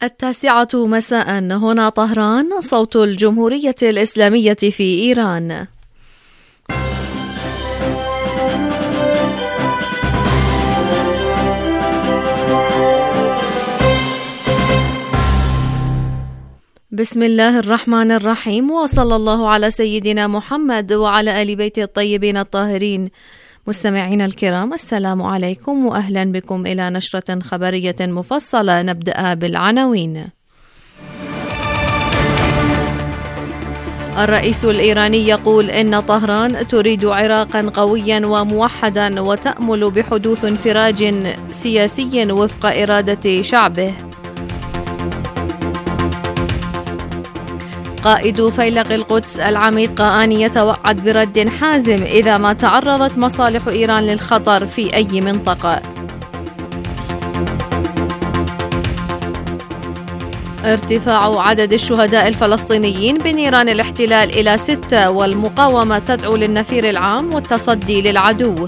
9:00 مساء هنا طهران، صوت الجمهورية الإسلامية في إيران. بسم الله الرحمن الرحيم، وصلى الله على سيدنا محمد وعلى آل بيته الطيبين الطاهرين. مستمعينا الكرام، السلام عليكم وأهلا بكم إلى نشرة خبرية مفصلة. نبدأ بالعناوين. الرئيس الإيراني يقول إن طهران تريد عراقا قويا وموحدا وتأمل بحدوث انفراج سياسي وفق إرادة شعبه. قائد فيلق القدس العميد قاآني يتوعد برد حازم إذا ما تعرضت مصالح إيران للخطر في أي منطقة. ارتفاع عدد الشهداء الفلسطينيين بنيران الاحتلال إلى 6، والمقاومة تدعو للنفير العام والتصدي للعدو.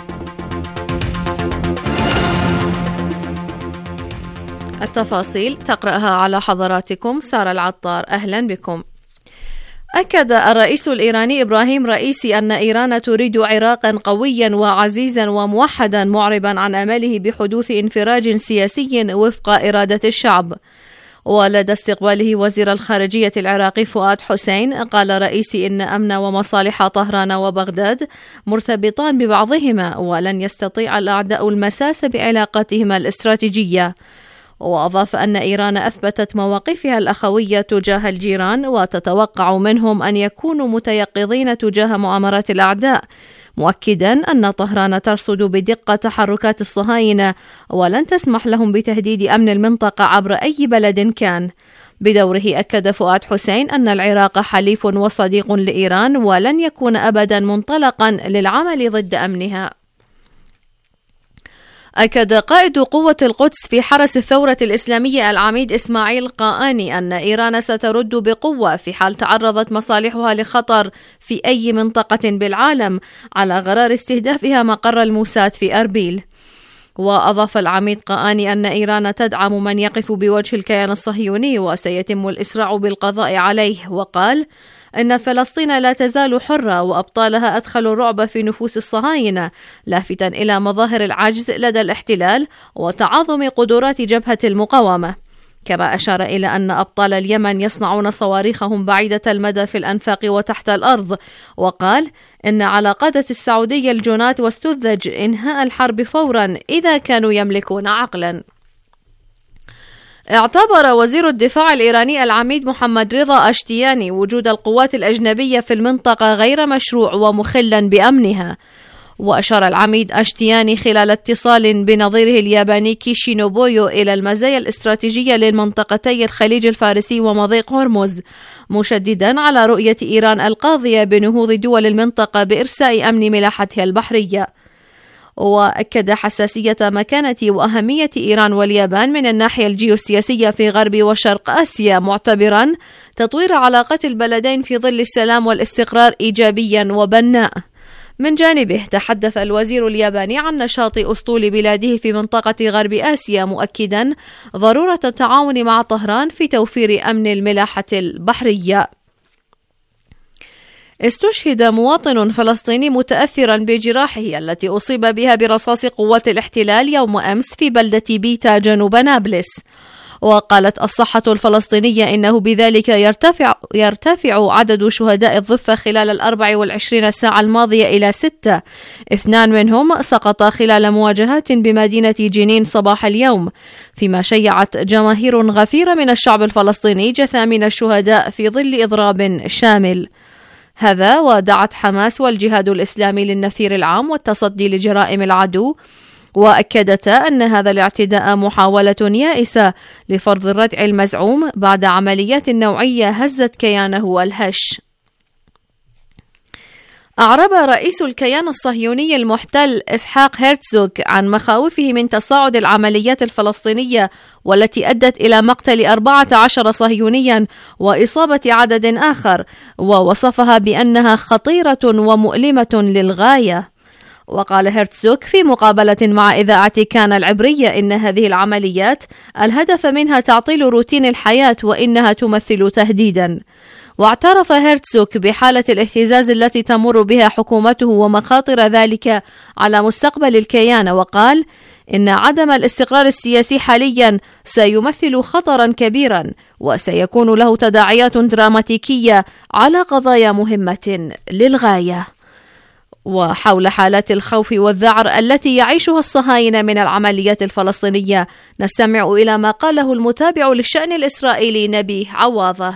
التفاصيل تقرأها على حضراتكم سارة العطار. أهلا بكم. أكد الرئيس الإيراني إبراهيم رئيسي أن إيران تريد عراقا قويا وعزيزا وموحدا، معربا عن أمله بحدوث انفراج سياسي وفق إرادة الشعب. ولدى استقباله وزير الخارجية العراقي فؤاد حسين، قال رئيسي إن أمن ومصالح طهران وبغداد مرتبطان ببعضهما، ولن يستطيع الأعداء المساس بعلاقاتهما الاستراتيجية. وأضاف أن إيران أثبتت مواقفها الأخوية تجاه الجيران، وتتوقع منهم أن يكونوا متيقظين تجاه مؤامرات الأعداء، مؤكدا أن طهران ترصد بدقة تحركات الصهاينة ولن تسمح لهم بتهديد أمن المنطقة عبر أي بلد كان. بدوره أكد فؤاد حسين أن العراق حليف وصديق لإيران، ولن يكون أبدا منطلقا للعمل ضد أمنها. أكد قائد قوة القدس في حرس الثورة الإسلامية العميد إسماعيل قاآني أن إيران سترد بقوة في حال تعرضت مصالحها لخطر في أي منطقة بالعالم، على غرار استهدافها مقر الموساد في أربيل. وأضاف العميد قاآني أن إيران تدعم من يقف بوجه الكيان الصهيوني، وسيتم الإسراع بالقضاء عليه. وقال إن فلسطين لا تزال حرة، وأبطالها أدخلوا الرعب في نفوس الصهاينة، لافتاً إلى مظاهر العجز لدى الاحتلال وتعاظم قدرات جبهة المقاومة. كما أشار إلى أن أبطال اليمن يصنعون صواريخهم بعيدة المدى في الأنفاق وتحت الأرض. وقال إن على قادة السعودية الجنات واستذج إنهاء الحرب فوراً إذا كانوا يملكون عقلاً. اعتبر وزير الدفاع الإيراني العميد محمد رضا أشتياني وجود القوات الأجنبية في المنطقة غير مشروع ومخلا بأمنها. وأشار العميد أشتياني خلال اتصال بنظيره الياباني كيشي نوبويو إلى المزايا الاستراتيجية للمنطقتي الخليج الفارسي ومضيق هرمز، مشددا على رؤية إيران القاضية بنهوض دول المنطقة بإرساء أمن ملاحتها البحرية. وأكد حساسية مكانة وأهمية إيران واليابان من الناحية الجيوسياسية في غرب وشرق آسيا، معتبرا تطوير علاقات البلدين في ظل السلام والاستقرار إيجابيا وبناء. من جانبه تحدث الوزير الياباني عن نشاط أسطول بلاده في منطقة غرب آسيا، مؤكدا ضرورة التعاون مع طهران في توفير أمن الملاحة البحرية. استشهد مواطن فلسطيني متأثرا بجراحه التي أصيب بها برصاص قوات الاحتلال يوم أمس في بلدة بيتا جنوب نابلس. وقالت الصحة الفلسطينية إنه بذلك يرتفع عدد شهداء الضفة خلال 24 ساعة الماضية إلى 6، 2 منهم سقط خلال مواجهات بمدينة جنين صباح اليوم، فيما شيعت جماهير غفيرة من الشعب الفلسطيني جثامين الشهداء في ظل إضراب شامل. هذا ودعت حماس والجهاد الإسلامي للنفير العام والتصدي لجرائم العدو، وأكدتا أن هذا الاعتداء محاولة يائسة لفرض الردع المزعوم بعد عمليات نوعية هزت كيانه الهش. أعرب رئيس الكيان الصهيوني المحتل إسحاق هيرتزوغ عن مخاوفه من تصاعد العمليات الفلسطينية والتي أدت إلى مقتل 14 صهيونيا وإصابة عدد آخر، ووصفها بأنها خطيرة ومؤلمة للغاية. وقال هرتزوغ في مقابلة مع إذاعة كان العبرية إن هذه العمليات الهدف منها تعطيل روتين الحياة وإنها تمثل تهديدا. واعترف هرتزوغ بحالة الاهتزاز التي تمر بها حكومته ومخاطر ذلك على مستقبل الكيان، وقال إن عدم الاستقرار السياسي حاليا سيمثل خطرا كبيرا وسيكون له تداعيات دراماتيكية على قضايا مهمة للغاية. وحول حالات الخوف والذعر التي يعيشها الصهاينة من العمليات الفلسطينية نستمع إلى ما قاله المتابع للشأن الإسرائيلي نبيه عواضة.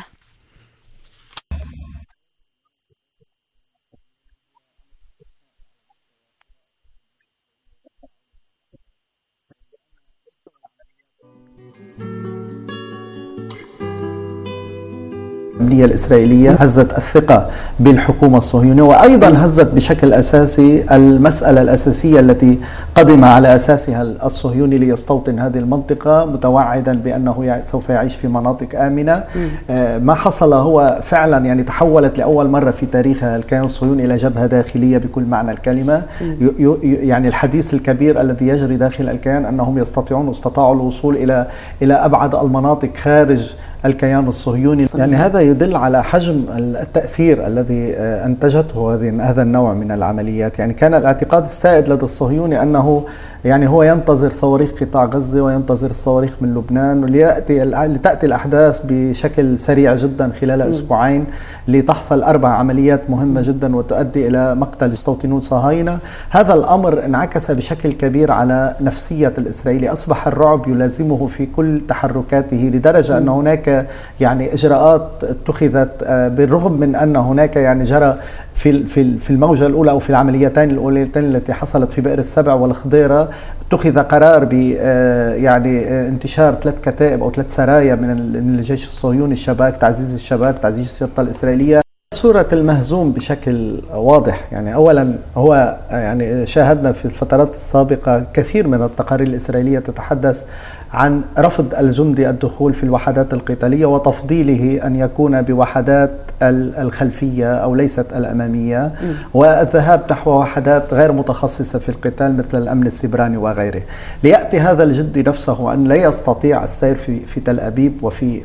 العملية الإسرائيلية هزت الثقة بالحكومة الصهيونية، وأيضا هزت بشكل أساسي المسألة الأساسية التي قدم على أساسها الصهيوني ليستوطن هذه المنطقة متوعدا بأنه سوف يعيش في مناطق آمنة. ما حصل هو فعلا يعني تحولت لأول مرة في تاريخها الكيان الصهيوني إلى جبهة داخلية بكل معنى الكلمة. يعني الحديث الكبير الذي يجري داخل الكيان أنهم استطاعوا الوصول إلى أبعد المناطق خارج الكيان الصهيوني. يعني هذا يدل على حجم التأثير الذي أنتجته هذا النوع من العمليات. يعني كان الاعتقاد السائد لدى الصهيوني أنه يعني هو ينتظر صواريخ قطاع غزة وينتظر الصواريخ من لبنان لتأتي الأحداث بشكل سريع جدا خلال أسبوعين لتحصل 4 عمليات مهمة جدا وتؤدي إلى مقتل مستوطنون صهاينة. هذا الأمر انعكس بشكل كبير على نفسية الإسرائيلي، أصبح الرعب يلازمه في كل تحركاته لدرجة أن هناك يعني إجراءات اتخذت بالرغم من أن هناك يعني جرى في الموجة الأولى أو في العمليتين الأوليتين التي حصلت في بئر السبع والخضيرة اتخذ قرار ب يعني انتشار 3 كتائب أو 3 سرايا من الجيش الصهيوني الشباك، تعزيز الشباك، تعزيز السلطة الإسرائيلية. صورة المهزوم بشكل واضح. يعني أولا هو يعني شاهدنا في الفترات السابقة كثير من التقارير الإسرائيلية تتحدث عن رفض الجندي الدخول في الوحدات القتالية وتفضيله أن يكون بوحدات الخلفية أو ليست الأمامية، والذهاب نحو وحدات غير متخصصة في القتال مثل الأمن السيبراني وغيره. ليأتي هذا الجندي نفسه أن لا يستطيع السير في تل أبيب وفي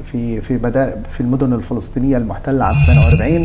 في المدن الفلسطينية المحتلة عام 48.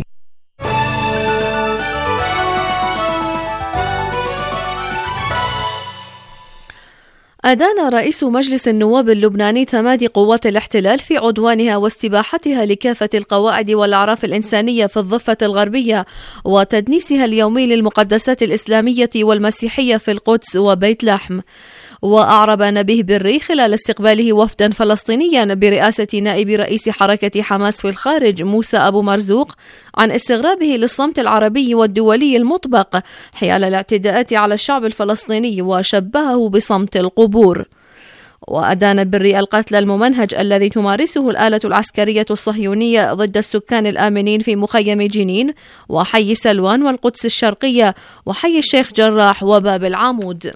أدان رئيس مجلس النواب اللبناني تمادي قوات الاحتلال في عدوانها واستباحتها لكافة القواعد والأعراف الإنسانية في الضفة الغربية وتدنيسها اليومي للمقدسات الإسلامية والمسيحية في القدس وبيت لحم. وأعرب نبيه بري خلال استقباله وفدا فلسطينيا برئاسة نائب رئيس حركة حماس في الخارج موسى أبو مرزوق عن استغرابه للصمت العربي والدولي المطبق حيال الاعتداءات على الشعب الفلسطيني وشبهه بصمت القبور. وأدان بري القتل الممنهج الذي تمارسه الآلة العسكرية الصهيونية ضد السكان الآمنين في مخيم جنين وحي سلوان والقدس الشرقية وحي الشيخ جراح وباب العامود.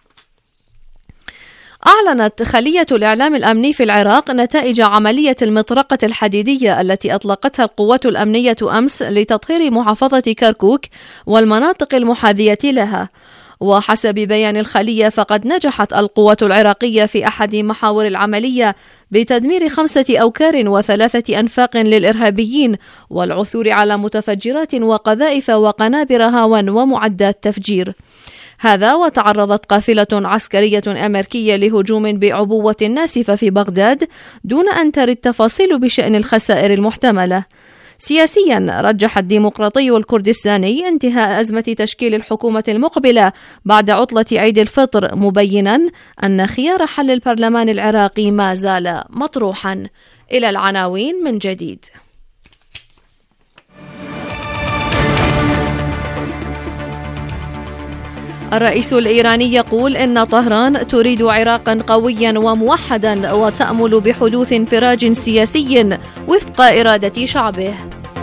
أعلنت خلية الإعلام الأمني في العراق نتائج عملية المطرقة الحديدية التي أطلقتها القوات الأمنية أمس لتطهير محافظة كركوك والمناطق المحاذية لها. وحسب بيان الخلية فقد نجحت القوات العراقية في أحد محاور العملية بتدمير 5 أوكار و3 أنفاق للإرهابيين والعثور على متفجرات وقذائف وقنابر هاون ومعدات تفجير. هذا وتعرضت قافلة عسكرية أمريكية لهجوم بعبوة ناسفة في بغداد دون أن ترد تفاصيل بشأن الخسائر المحتملة. سياسيا رجح الديمقراطي الكردستاني انتهاء أزمة تشكيل الحكومة المقبلة بعد عطلة عيد الفطر، مبينا أن خيار حل البرلمان العراقي ما زال مطروحا. إلى العناوين من جديد. الرئيس الإيراني يقول إن طهران تريد عراقا قويا وموحدا وتأمل بحدوث انفراج سياسي وفق إرادة شعبه.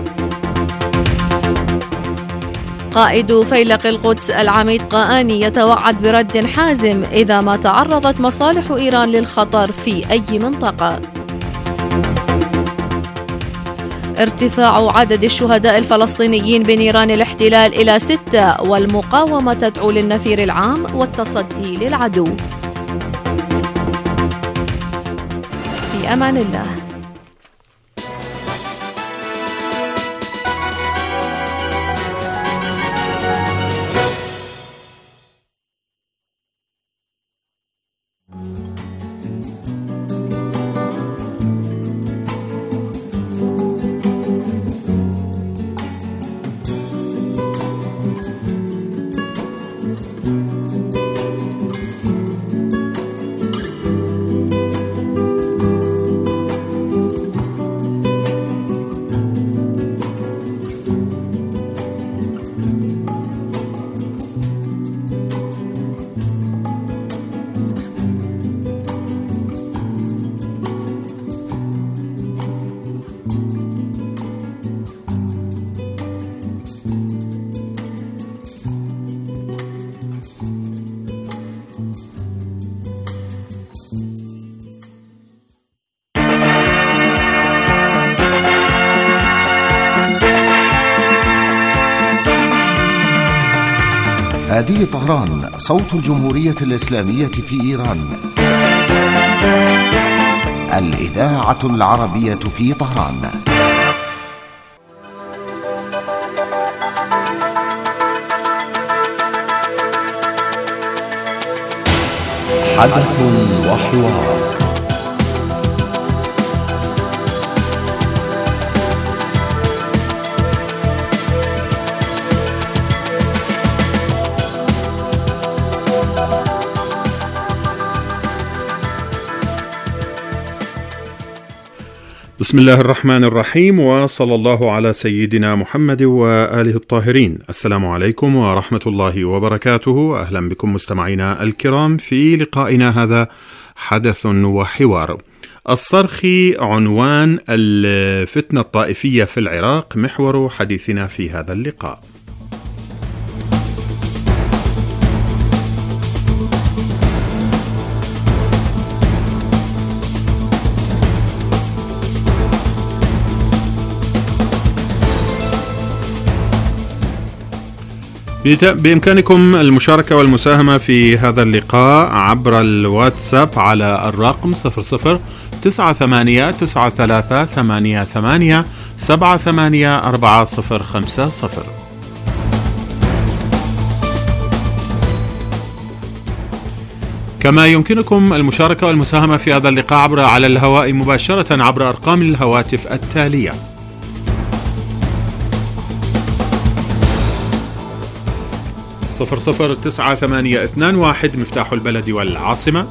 قائد فيلق القدس العميد قاآني يتوعد برد حازم إذا ما تعرضت مصالح إيران للخطر في أي منطقة. ارتفاع عدد الشهداء الفلسطينيين بنيران الاحتلال إلى 6، والمقاومة تدعو للنفير العام والتصدي للعدو. في أمان الله. هذه طهران، صوت الجمهورية الإسلامية في إيران. الإذاعة العربية في طهران. حدث وحوار. بسم الله الرحمن الرحيم، وصلى الله على سيدنا محمد وآله الطاهرين. السلام عليكم ورحمة الله وبركاته. أهلا بكم مستمعينا الكرام في لقائنا هذا حدث وحوار. الصرخي عنوان الفتنة الطائفية في العراق محور حديثنا في هذا اللقاء. بإمكانكم المشاركة والمساهمة في هذا اللقاء عبر الواتساب على الرقم 00983888784050. كما يمكنكم المشاركة والمساهمة في هذا اللقاء على الهواء مباشرة عبر أرقام الهواتف التالية: 009821 مفتاح البلد والعاصمة،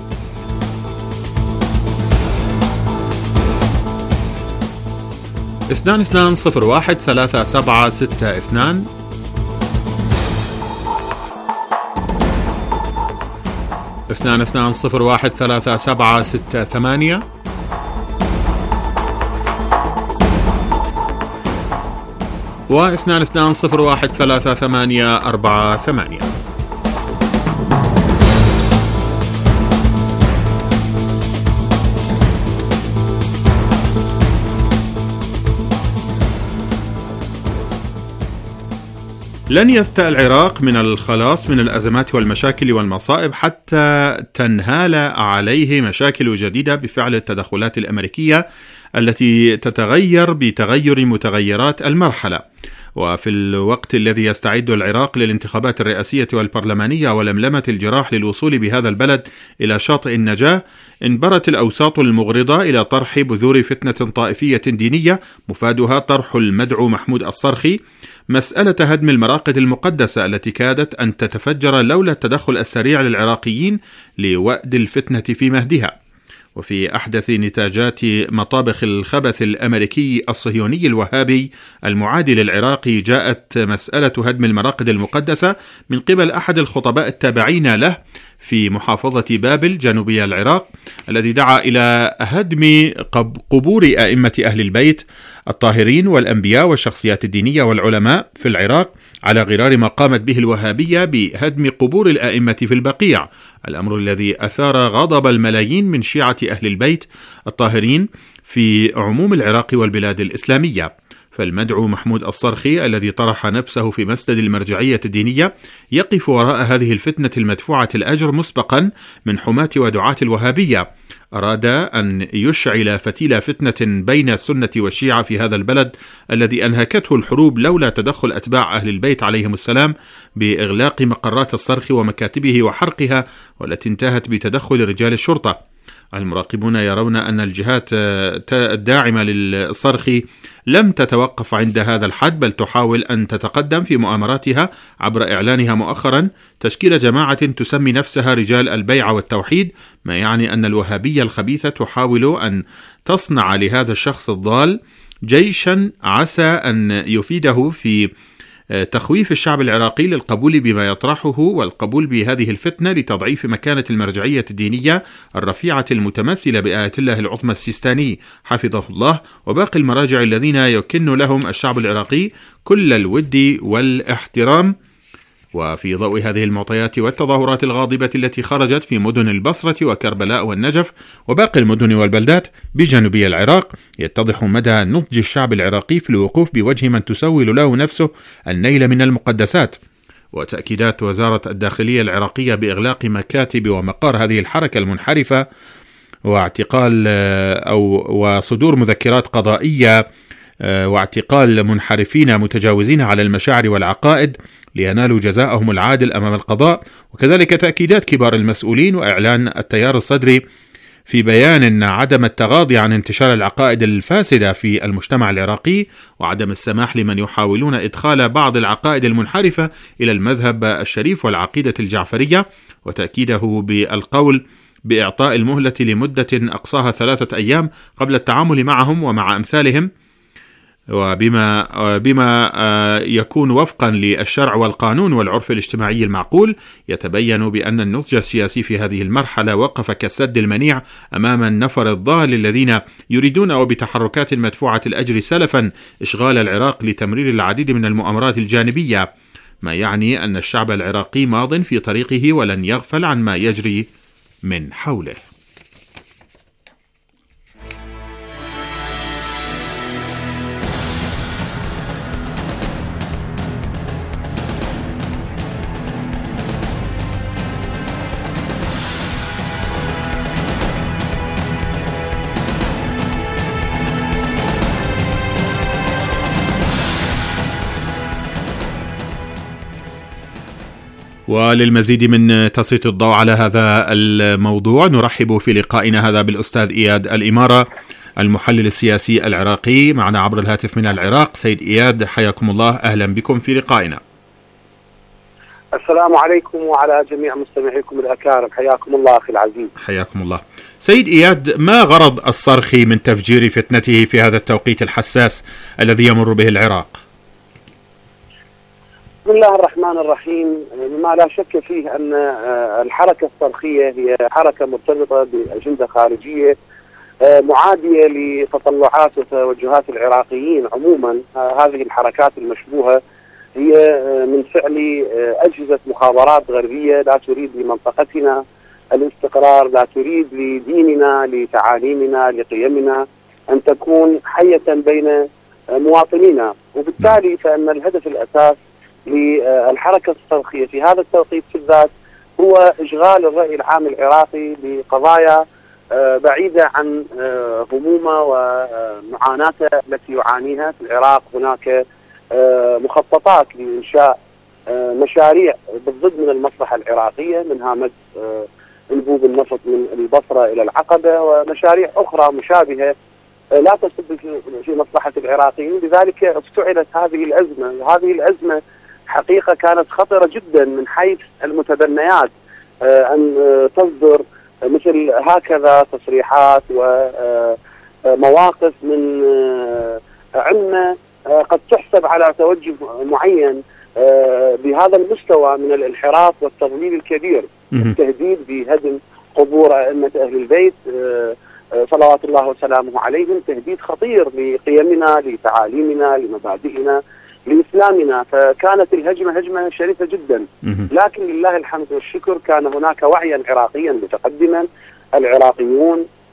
22013762، 22013768، و22013848. لن يفتأ العراق من الخلاص من الأزمات والمشاكل والمصائب حتى تنهال عليه مشاكل جديدة بفعل التدخلات الأمريكية التي تتغير بتغير متغيرات المرحلة. وفي الوقت الذي يستعد العراق للانتخابات الرئاسية والبرلمانية ولملمة الجراح للوصول بهذا البلد إلى شاطئ النجاة، انبرت الأوساط المغرضة إلى طرح بذور فتنة طائفية دينية مفادها طرح المدعو محمود الصرخي مسألة هدم المراقد المقدسة التي كادت أن تتفجر لولا التدخل السريع للعراقيين لوأد الفتنة في مهدها. وفي أحدث نتاجات مطابخ الخبث الأمريكي الصهيوني الوهابي المعادي للعراق جاءت مسألة هدم المراقد المقدسة من قبل أحد الخطباء التابعين له في محافظة بابل جنوبي العراق، الذي دعا إلى هدم قبور أئمة أهل البيت الطاهرين والأنبياء والشخصيات الدينية والعلماء في العراق، على غرار ما قامت به الوهابية بهدم قبور الأئمة في البقيع، الأمر الذي أثار غضب الملايين من شيعة أهل البيت الطاهرين في عموم العراق والبلاد الإسلامية. فالمدعو محمود الصرخي الذي طرح نفسه في مسند المرجعية الدينية يقف وراء هذه الفتنة المدفوعة الأجر مسبقا من حماة ودعاة الوهابية. أراد أن يشعل فتيل فتنة بين السنة والشيعة في هذا البلد الذي أنهكته الحروب لولا تدخل أتباع أهل البيت عليهم السلام بإغلاق مقرات الصرخ ومكاتبه وحرقها، والتي انتهت بتدخل رجال الشرطة. المراقبون يرون أن الجهات الداعمة للصرخ لم تتوقف عند هذا الحد، بل تحاول أن تتقدم في مؤامراتها عبر إعلانها مؤخرا تشكيل جماعة تسمي نفسها رجال البيعة والتوحيد، ما يعني أن الوهابية الخبيثة تحاول أن تصنع لهذا الشخص الضال جيشا عسى أن يفيده في تخويف الشعب العراقي للقبول بما يطرحه والقبول بهذه الفتنة لتضعيف مكانة المرجعية الدينية الرفيعة المتمثلة بآية الله العظمى السيستاني حفظه الله وباقي المراجع الذين يكن لهم الشعب العراقي كل الود والاحترام. وفي ضوء هذه المعطيات والتظاهرات الغاضبة التي خرجت في مدن البصرة وكربلاء والنجف وباقي المدن والبلدات بجنوبي العراق، يتضح مدى نضج الشعب العراقي في الوقوف بوجه من تسول له نفسه النيل من المقدسات. وتأكيدات وزارة الداخلية العراقية بإغلاق مكاتب ومقار هذه الحركة المنحرفة واعتقال وصدور مذكرات قضائية واعتقال منحرفين متجاوزين على المشاعر والعقائد لينالوا جزاءهم العادل أمام القضاء، وكذلك تأكيدات كبار المسؤولين وإعلان التيار الصدري في بيان أن عدم التغاضي عن انتشار العقائد الفاسدة في المجتمع العراقي وعدم السماح لمن يحاولون إدخال بعض العقائد المنحرفة إلى المذهب الشريف والعقيدة الجعفرية، وتأكيده بالقول بإعطاء المهلة لمدة أقصاها 3 أيام قبل التعامل معهم ومع أمثالهم، وبما يكون وفقا للشرع والقانون والعرف الاجتماعي المعقول. يتبين بأن النضج السياسي في هذه المرحلة وقف كالسد المنيع أمام النفر الضال الذين يريدون وبتحركات مدفوعة الأجر سلفا إشغال العراق لتمرير العديد من المؤامرات الجانبية، ما يعني أن الشعب العراقي ماض في طريقه ولن يغفل عن ما يجري من حوله. وللمزيد من تسليط الضوء على هذا الموضوع نرحب في لقائنا هذا بالأستاذ إياد الإمارة المحلل السياسي العراقي معنا عبر الهاتف من العراق. سيد إياد حياكم الله، أهلا بكم في لقائنا. السلام عليكم وعلى جميع مستمعيكم الأكارم، حياكم الله أخي العزيز. حياكم الله. سيد إياد، ما غرض الصرخي من تفجير فتنته في هذا التوقيت الحساس الذي يمر به العراق؟ بسم الله الرحمن الرحيم. ما لا شك فيه أن الحركة الصرخية هي حركة مرتبطة بأجندة خارجية معادية لتطلعات وتوجهات العراقيين عموما. هذه الحركات المشبوهة هي من فعل أجهزة مخابرات غربية لا تريد لمنطقتنا الاستقرار، لا تريد لديننا، لتعاليمنا، لقيمنا أن تكون حية بين مواطنينا، وبالتالي فإن الهدف الأساس للحركة الصرخية في هذا التوقيت بالذات هو إشغال الرأي العام العراقي بقضايا بعيدة عن همومه ومعاناته التي يعانيها في العراق. هناك مخططات لإنشاء مشاريع بالضد من المصلحة العراقية، منها مد انبوب النفط من البصرة إلى العقبة، ومشاريع أخرى مشابهة لا تصب في مصلحة العراقيين. لذلك افتعلت هذه الأزمة، وهذه الأزمة حقيقة كانت خطرة جدا من حيث المتبنيات أن تصدر مثل هكذا تصريحات ومواقف من عمة قد تحسب على توجه معين بهذا المستوى من الانحراف والتضليل الكبير، التهديد بهدم قبور أئمة أهل البيت صلوات الله وسلامه عليهم، تهديد خطير لقيمنا، لتعاليمنا، لمبادئنا، لإسلامنا. فكانت الهجمة هجمة شريفة جدا، لكن لله الحمد والشكر كان هناك وعيا عراقيا متقدما. العراقيون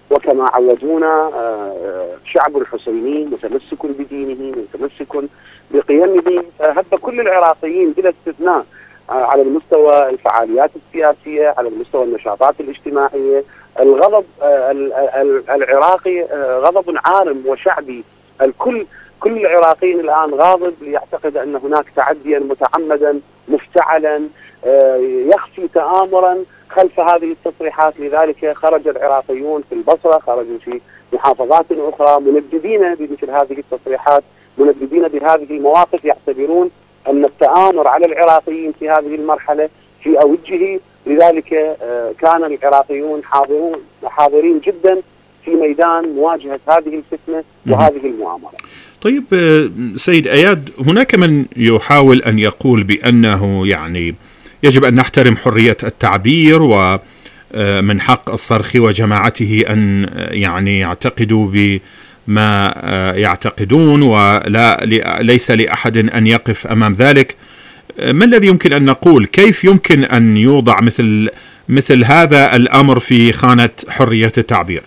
وكما عودونا شعب الحسيني متمسك بدينه متمسك بقيمه. هب كل العراقيين بلا استثناء على المستوى الفعاليات السياسية، على المستوى النشاطات الاجتماعية، الغضب العراقي غضب عارم وشعبي. كل العراقيين الآن غاضب ليعتقد أن هناك تعديا متعمدا مفتعلا يخفي تآمرا خلف هذه التصريحات. لذلك خرج العراقيون في البصرة، خرجوا في محافظات أخرى منددين بمثل هذه التصريحات، منددين بهذه المواقف، يعتبرون أن التآمر على العراقيين في هذه المرحلة في أوجه. لذلك كان العراقيون حاضرين جدا في ميدان مواجهة هذه الفتنة وهذه المؤامرة. طيب سيد أياد، هناك من يحاول أن يقول بأنه يعني يجب أن نحترم حرية التعبير، ومن حق الصرخي وجماعته أن يعني يعتقدوا بما يعتقدون، وليس لأحد أن يقف أمام ذلك. ما الذي يمكن أن نقول؟ كيف يمكن أن يوضع مثل هذا الأمر في خانة حرية التعبير؟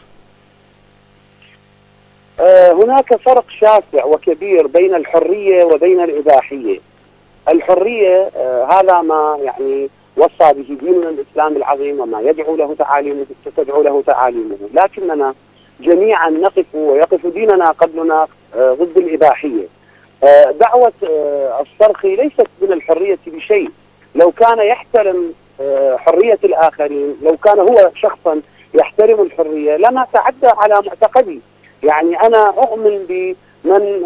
هناك فرق شاسع وكبير بين الحرية وبين الإباحية. الحرية هذا ما يعني وصى به ديننا الإسلام العظيم وما تدعو له تعاليمه، لكننا جميعا نقف ويقف ديننا قبلنا ضد الإباحية. دعوة الصرخي ليست من الحرية بشيء. لو كان يحترم حرية الآخرين، لو كان هو شخصا يحترم الحرية لما تعدى على معتقدي. يعني أنا أؤمن بمن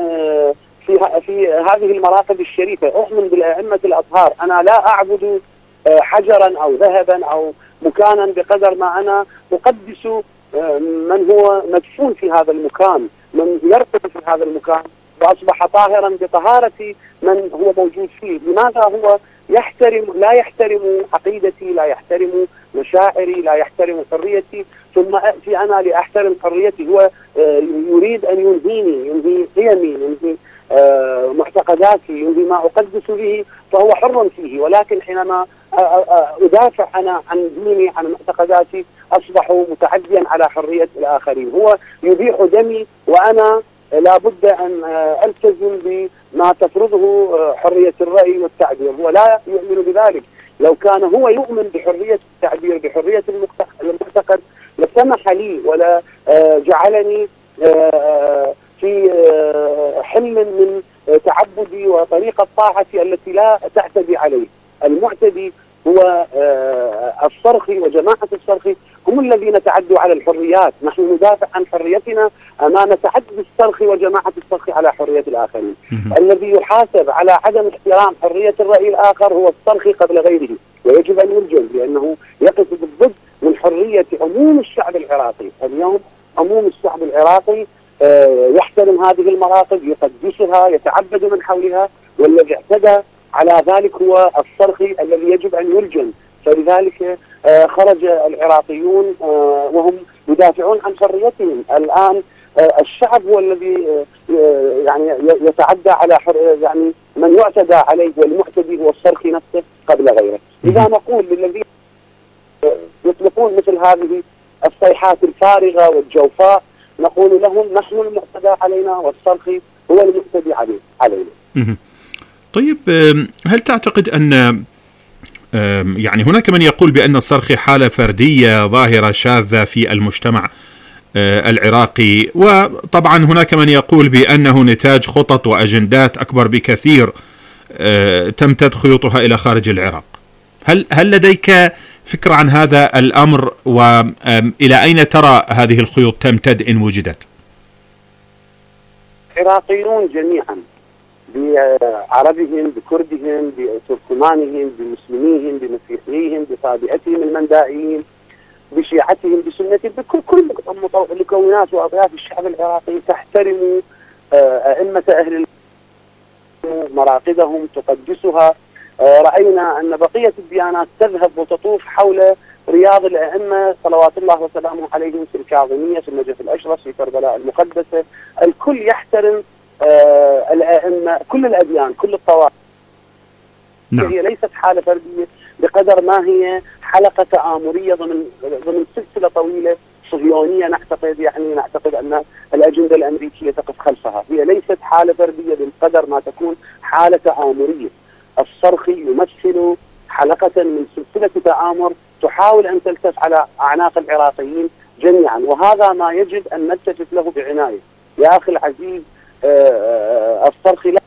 في هذه المراقد الشريفة، أؤمن بالأئمة الأطهار. أنا لا أعبد حجرا أو ذهبا أو مكانا بقدر ما أنا أقدس من هو مدفون في هذا المكان، من يرقد في هذا المكان وأصبح طاهرا بطهارة من هو موجود فيه. لماذا هو لا يحترم عقيدتي، لا يحترم مشاعري، لا يحترم حريتي، ثم أتي أنا لأحترم حريتي؟ هو يريد أن ينهيني، ينهي قيمي، ينهي معتقداتي، ينهي ما أقدس به، فهو حر فيه. ولكن حينما أدافع أنا عن ديني، عن معتقداتي، أصبح متعديا على حرية الآخرين. هو يبيح دمي وأنا لا بد أن ألتزم بما تفرضه حرية الرأي والتعبير. هو لا يؤمن بذلك. لو كان هو يؤمن بحرية التعبير، بحرية المعتقد، لسمح لي ولا جعلني في حلم من تعبدي وطريقة طاعتي التي لا تعتدي عليه. المعتدي هو الصرخي وجماعة الصرخي، هم الذين تعدوا على الحريات. نحن ندافع عن حريتنا أمام تعدي الصرخي وجماعة الصرخي على حرية الآخرين. الذي يحاسب على عدم احترام حرية الرأي الآخر هو الصرخي قبل غيره، ويجب أن يلجم، لأنه يقف بالضد من حرية عموم الشعب العراقي. اليوم عموم الشعب العراقي يحترم هذه المراقد، يقدسها، يتعبد من حولها، والذي اعتدى على ذلك هو الصرخي الذي يجب أن يلجم. فلذلك خرج العراقيون وهم يدافعون عن حريتهم. الآن الشعب هو الذي يعني يتعدى على يعني من يعتدى عليه، والمعتدي هو الصرخي نفسه قبل غيره. إذا نقول للذين يطلقون مثل هذه الصيحات الفارغة والجوفاء، نقول لهم نحن المعتدى علينا والصرخي هو المعتدي علينا. طيب، هل تعتقد أن يعني هناك من يقول بأن الصرخي حالة فردية ظاهرة شاذة في المجتمع العراقي، وطبعا هناك من يقول بأنه نتاج خطط وأجندات أكبر بكثير تمتد خيوطها إلى خارج العراق؟ هل لديك فكرة عن هذا الأمر، وإلى أين ترى هذه الخيوط تمتد إن وجدت؟ العراقيون جميعا بعربهم، بكردهم، بتركمانهم، بمسلميهم، بمسيحيهم، بصابئتهم المندائيين، بشيعتهم، بسنتهم، بكل مكونات وأطياف الشعب العراقي تحترم أئمة أهل مراقدهم، تقدسها. رأينا أن بقية الديانات تذهب وتطوف حول رياض الأئمة صلوات الله وسلامه عليهم، في الكاظمية، في النجف الأشرف، في كربلاء المقدسة. الكل يحترم الأئمة، كل الأديان، كل الطوائف. هي ليست حالة فردية بقدر ما هي حلقة تآمرية ضمن سلسلة طويلة صهيونية نعتقد أن الأجندة الأمريكية تقف خلفها. هي ليست حالة فردية بالقدر ما تكون حالة تآمرية. الصرخي يمثل حلقة من سلسلة تآمر تحاول أن تلتف على أعناق العراقيين جميعا، وهذا ما يجب أن نلتفت له بعناية. يا أخي العزيز، الصرخي لا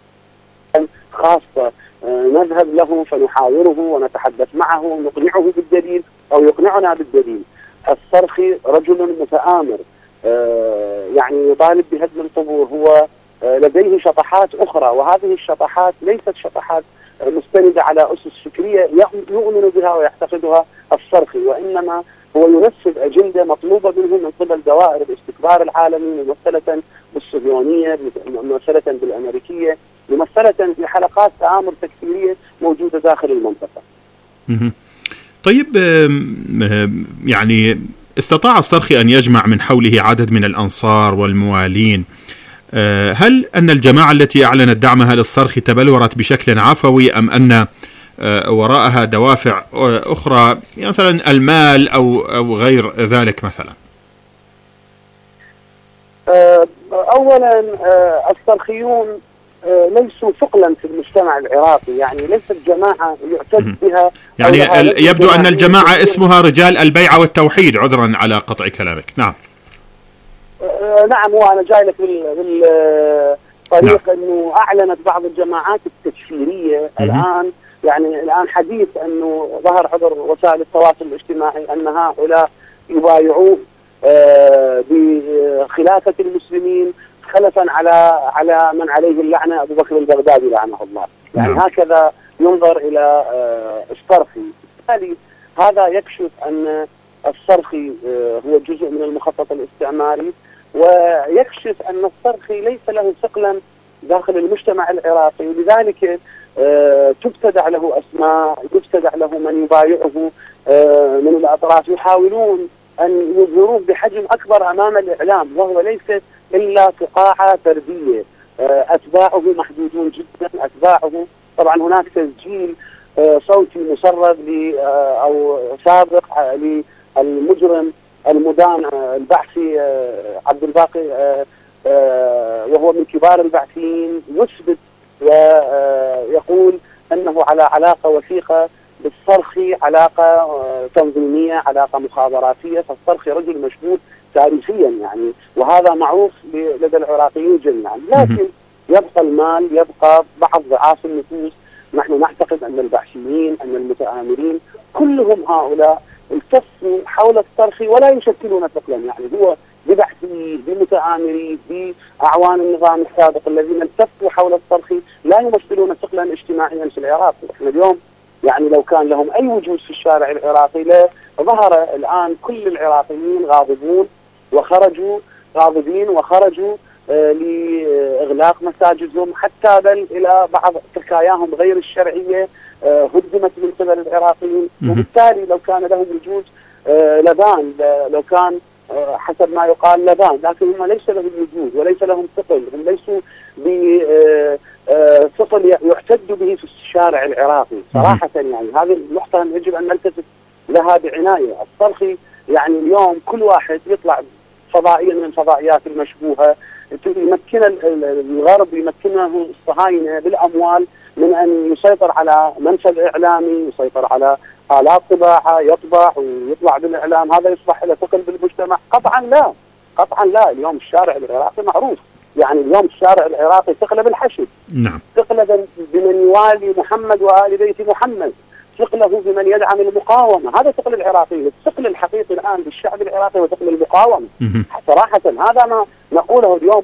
خاصة نذهب له فنحاوره ونتحدث معه ونقنعه بالدليل أو يقنعنا بالدليل. الصرخي رجل متآمر، يعني يطالب بهدم القبور. هو لديه شطحات أخرى، وهذه الشطحات ليست شطحات مستندة على أسس فكرية يؤمن بها ويعتقدها الصرخي، وإنما هو ينفذ أجندة مطلوبة منه من قبل دوائر الاستكبار العالمي، ممثلة بالصهيونية، ممثلة بالأمريكية، ممثلة بحلقات تآمر تكفيرية موجودة داخل المنطقة. طيب، يعني استطاع الصرخي أن يجمع من حوله عدد من الأنصار والموالين. هل أن الجماعة التي أعلنت دعمها للصرخي تبلورت بشكل عفوي، أم أن وراءها دوافع أخرى، مثلا المال أو غير ذلك مثلا؟ أولا الصرخيون ليسوا ثقلا في المجتمع العراقي، يعني ليست جماعة يعتد بها. يعني يبدو أن الجماعة اسمها رجال البيعة والتوحيد، عذرا على قطع كلامك. نعم. نعم، وأنا جاي لك بالطريق. أنه أعلنت بعض الجماعات التكفيرية الآن حديث أنه ظهر عبر وسائل التواصل الاجتماعي أن هؤلاء يبايعوه بخلافة المسلمين خلفا على من عليه اللعنة، أبو بكر البغدادي لعنه الله. يعني هكذا ينظر إلى الصرخي. بالتالي هذا يكشف أن الصرخي هو جزء من المخطط الاستعماري، ويكشف أن الصرخي ليس له ثقلا داخل المجتمع العراقي، ولذلك تبتدع له أسماء، يبتدع له من يبايعه من الأطراف، يحاولون أن يظهروه بحجم أكبر أمام الإعلام، وهو ليس إلا قطاعة فردية. أتباعه محدودون جدا. أتباعه طبعا هناك تسجيل صوتي مسرب أو سابق للمجرم المدان البعثي عبد الباقي، وهو من كبار البعثيين، يثبت ويقول أنه على علاقة وثيقة بالصرخي، علاقة تنظيمية، علاقة مخابراتية. فالصرخي رجل مشهود تاريخيا يعني، وهذا معروف لدى العراقيين جميعا. لكن يبقى المال، يبقى بعض ضعاف النفوس. نحن نعتقد أن البعثيين، أن المتآمرين، كلهم هؤلاء التفوا حول الصرخي ولا يشكلون ثقلا. يعني هو ببعثي، بمتآمري، بأعوان النظام السابق الذين التفوا حول الصرخي لا يمثلون ثقلا اجتماعيا في العراق. احنا اليوم يعني لو كان لهم أي وجود في الشارع العراقي لظهر الآن كل العراقيين غاضبون وخرجوا غاضبين وخرجوا لإغلاق مساجدهم، حتى بل إلى بعض تركاياهم غير الشرعية هدمت من قبل العراقيين. وبالتالي لو كان لهم وجود لبان، لو كان حسب ما يقال لبان، لكن هم ليس لهم وجود وليس لهم ثقل. هم ليسوا بثقل يعتد به في الشارع العراقي صراحة. يعني هذه النقطة يجب أن نلتفت لها بعناية. الصرخي يعني اليوم كل واحد يطلع فضائيا من الفضائيات المشبوهة، يمكن الغرب، يمكنه الصهاينة بالأموال من أن يسيطر على منفذ إعلامي، يسيطر على آلات طباعة، يطبع ويطلع بالإعلام. هذا يصبح له ثقل بالمجتمع؟ قطعا لا، قطعا لا. اليوم الشارع العراقي معروف، يعني اليوم الشارع العراقي ثقل بالحشد، ثقل بمن يوالي محمد وآل بيت محمد، ثقله بمن يدعم المقاومة. هذا ثقل العراقي. الثقل الحقيقي الآن بالشعب العراقي هو ثقل المقاومة صراحة. هذا ما نقوله اليوم.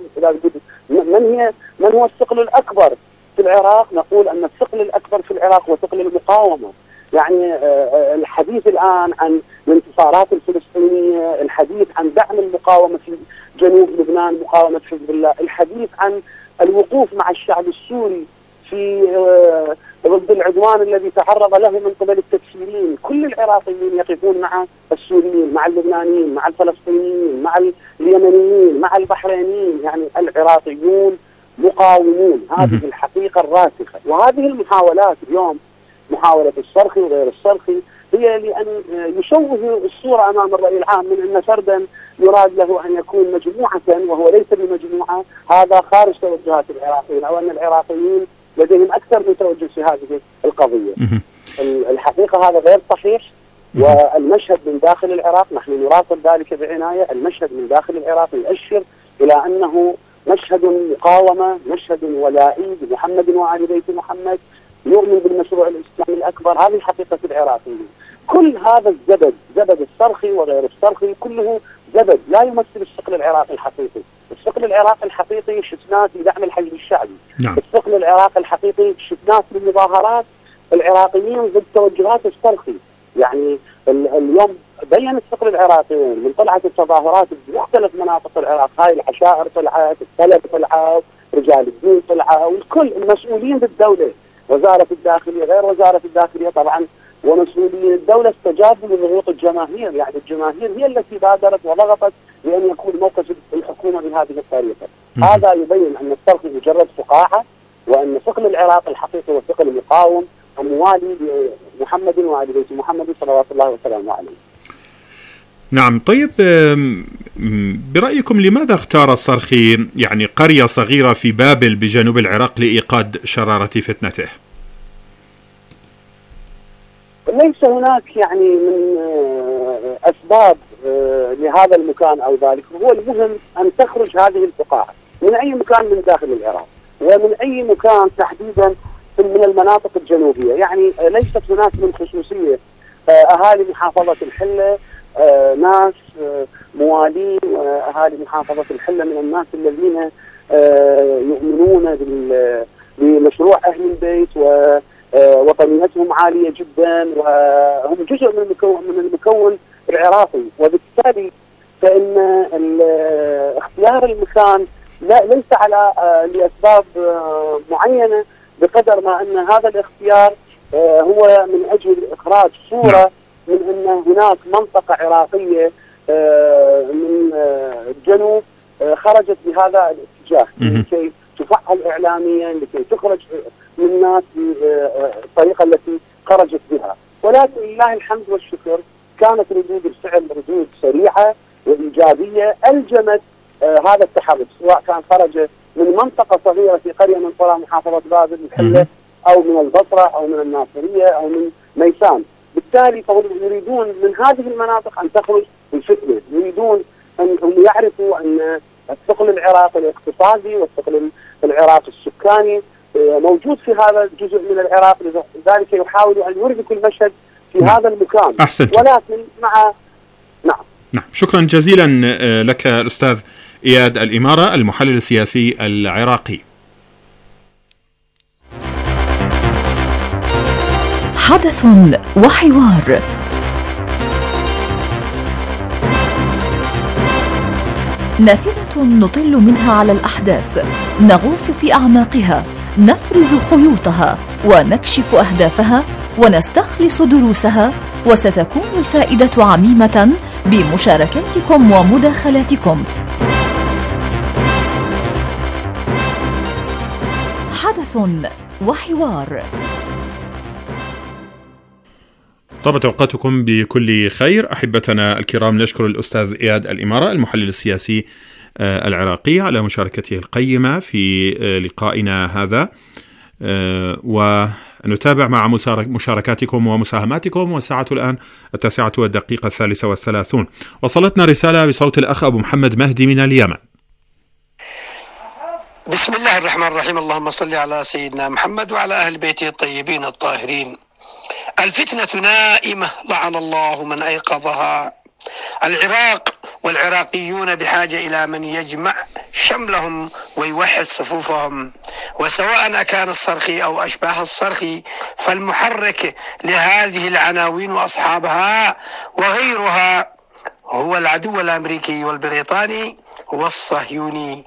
من هو الثقل الأكبر في العراق؟ نقول أن الثقل الأكبر في العراق هو ثقل المقاومة. يعني الحديث الآن عن الانتصارات الفلسطينية، الحديث عن دعم المقاومة في جنوب لبنان، مقاومة حزب الله، الحديث عن الوقوف مع الشعب السوري في ضد العدوان الذي تعرض له من قبل التكفيريين. كل العراقيين يقفون مع السوريين، مع اللبنانيين، مع الفلسطينيين، مع اليمنيين، مع البحرينيين. يعني العراقيون مقاومون. هذه الحقيقة الراسخة. وهذه المحاولات اليوم، محاولة الصرخي وغير الصرخي، هي لأن يشوه الصورة أمام الرأي العام من أن فردا يراد له أن يكون مجموعة وهو ليس بمجموعة، هذا خارج توجهات العراقيين، أو أن العراقيين لديهم أكثر من توجه في هذه القضية. الحقيقة هذا غير صحيح، والمشهد من داخل العراق نحن نراقب ذلك بعناية. المشهد من داخل العراق يؤشر إلى أنه مشهد مقاومة، مشهد ولائي بمحمد وآل بيت محمد، يؤمن بالمشروع الإسلامي الأكبر. هذه حقيقة العراقيين. كل هذا الزبد، زبد الصرخي وغير الصرخي، كله زبد لا يمثل الثقل العراقي الحقيقي. الثقل العراقي الحقيقي شفناه في دعم الحزب الشعبي. الثقل العراقي الحقيقي شفناه في المظاهرات العراقيين ضد توجهات الصرخي. يعني اليوم بين الثقل العراقي من طلعت التظاهرات بمختلف مناطق العراق، هاي العشائر طلعت، السلف طلعوا، رجال الدين طلعوا، والكل المسؤولين بالدولة، وزارة الداخلية غير وزارة الداخلية طبعا، ومسؤولين الدولة استجابوا لضغوط الجماهير. يعني الجماهير هي التي بادرت وضغطت بأن يكون موقف الحكومة بهذه الطريقة. هذا يبين أن الصرخ مجرد فقاعة، وأن ثقل العراق الحقيقي وثقل مقاوم وموالي لمحمد وآل بيت محمد صلوات الله وسلامه عليه. نعم. طيب، برأيكم لماذا اختار الصرخي يعني قرية صغيرة في بابل بجنوب العراق لإيقاد شرارة فتنته؟ ليس هناك يعني من أسباب لهذا المكان أو ذلك. هو المهم أن تخرج هذه الفقاعة من أي مكان من داخل العراق، ومن أي مكان تحديدا من المناطق الجنوبية. يعني ليست هناك من خصوصية. أهالي محافظة الحلة ناس موالين، وأهالي محافظة الحلة من الناس الذين يؤمنون بمشروع أهل البيت، ووطنيتهم عالية جدا، وهم جزء من المكون العراقي. وبالتالي فإن اختيار المكان ليس على لأسباب معينة، بقدر ما أن هذا الاختيار هو من أجل إخراج صورة من أن هناك منطقة عراقية من الجنوب خرجت بهذا الاتجاه لكي تفعل إعلاميا، لكي تخرج من الناس بالطريقة التي خرجت بها. ولكن لله الحمد والشكر كانت ردود الفعل ردود سريعة وإيجابية ألجمت هذا التحرك، سواء كان خرج من منطقة صغيرة في قرية من قرى محافظة بابل الحلة، أو من البصرة، أو من الناصرية، أو من ميسان. بالتالي فهم يريدون من هذه المناطق أن تخرج الفتنة، يريدون أن هم يعرفوا أن الثقل العراقي الاقتصادي والثقل العراقي السكاني موجود في هذا الجزء من العراق، لذلك يحاولوا أن يربكوا المشهد في هذا المكان. أحسنت. ولكن مع نعم. شكرا جزيلا لك الأستاذ إياد الإمارة، المحلل السياسي العراقي. حدث وحوار. نافذة نطل منها على الأحداث، نغوص في أعماقها، نفرز خيوطها ونكشف أهدافها ونستخلص دروسها، وستكون الفائدة عميمة بمشاركاتكم ومداخلاتكم. حدث وحوار. طابت أوقاتكم بكل خير أحبتنا الكرام. نشكر الأستاذ إياد الإمارة المحلل السياسي العراقي على مشاركته القيمة في لقائنا هذا، ونتابع مع مشاركاتكم ومساهماتكم. والساعة الآن 9:33. وصلتنا رسالة بصوت الأخ أبو محمد مهدي من اليمن. بسم الله الرحمن الرحيم. اللهم صل على سيدنا محمد وعلى أهل بيته الطيبين الطاهرين. الفتنة نائمة لعن الله من أيقظها. العراق والعراقيون بحاجة إلى من يجمع شملهم ويوحد صفوفهم، وسواء أكان الصرخي أو أشباه الصرخي، فالمحرك لهذه العناوين وأصحابها وغيرها هو العدو الأمريكي والبريطاني والصهيوني.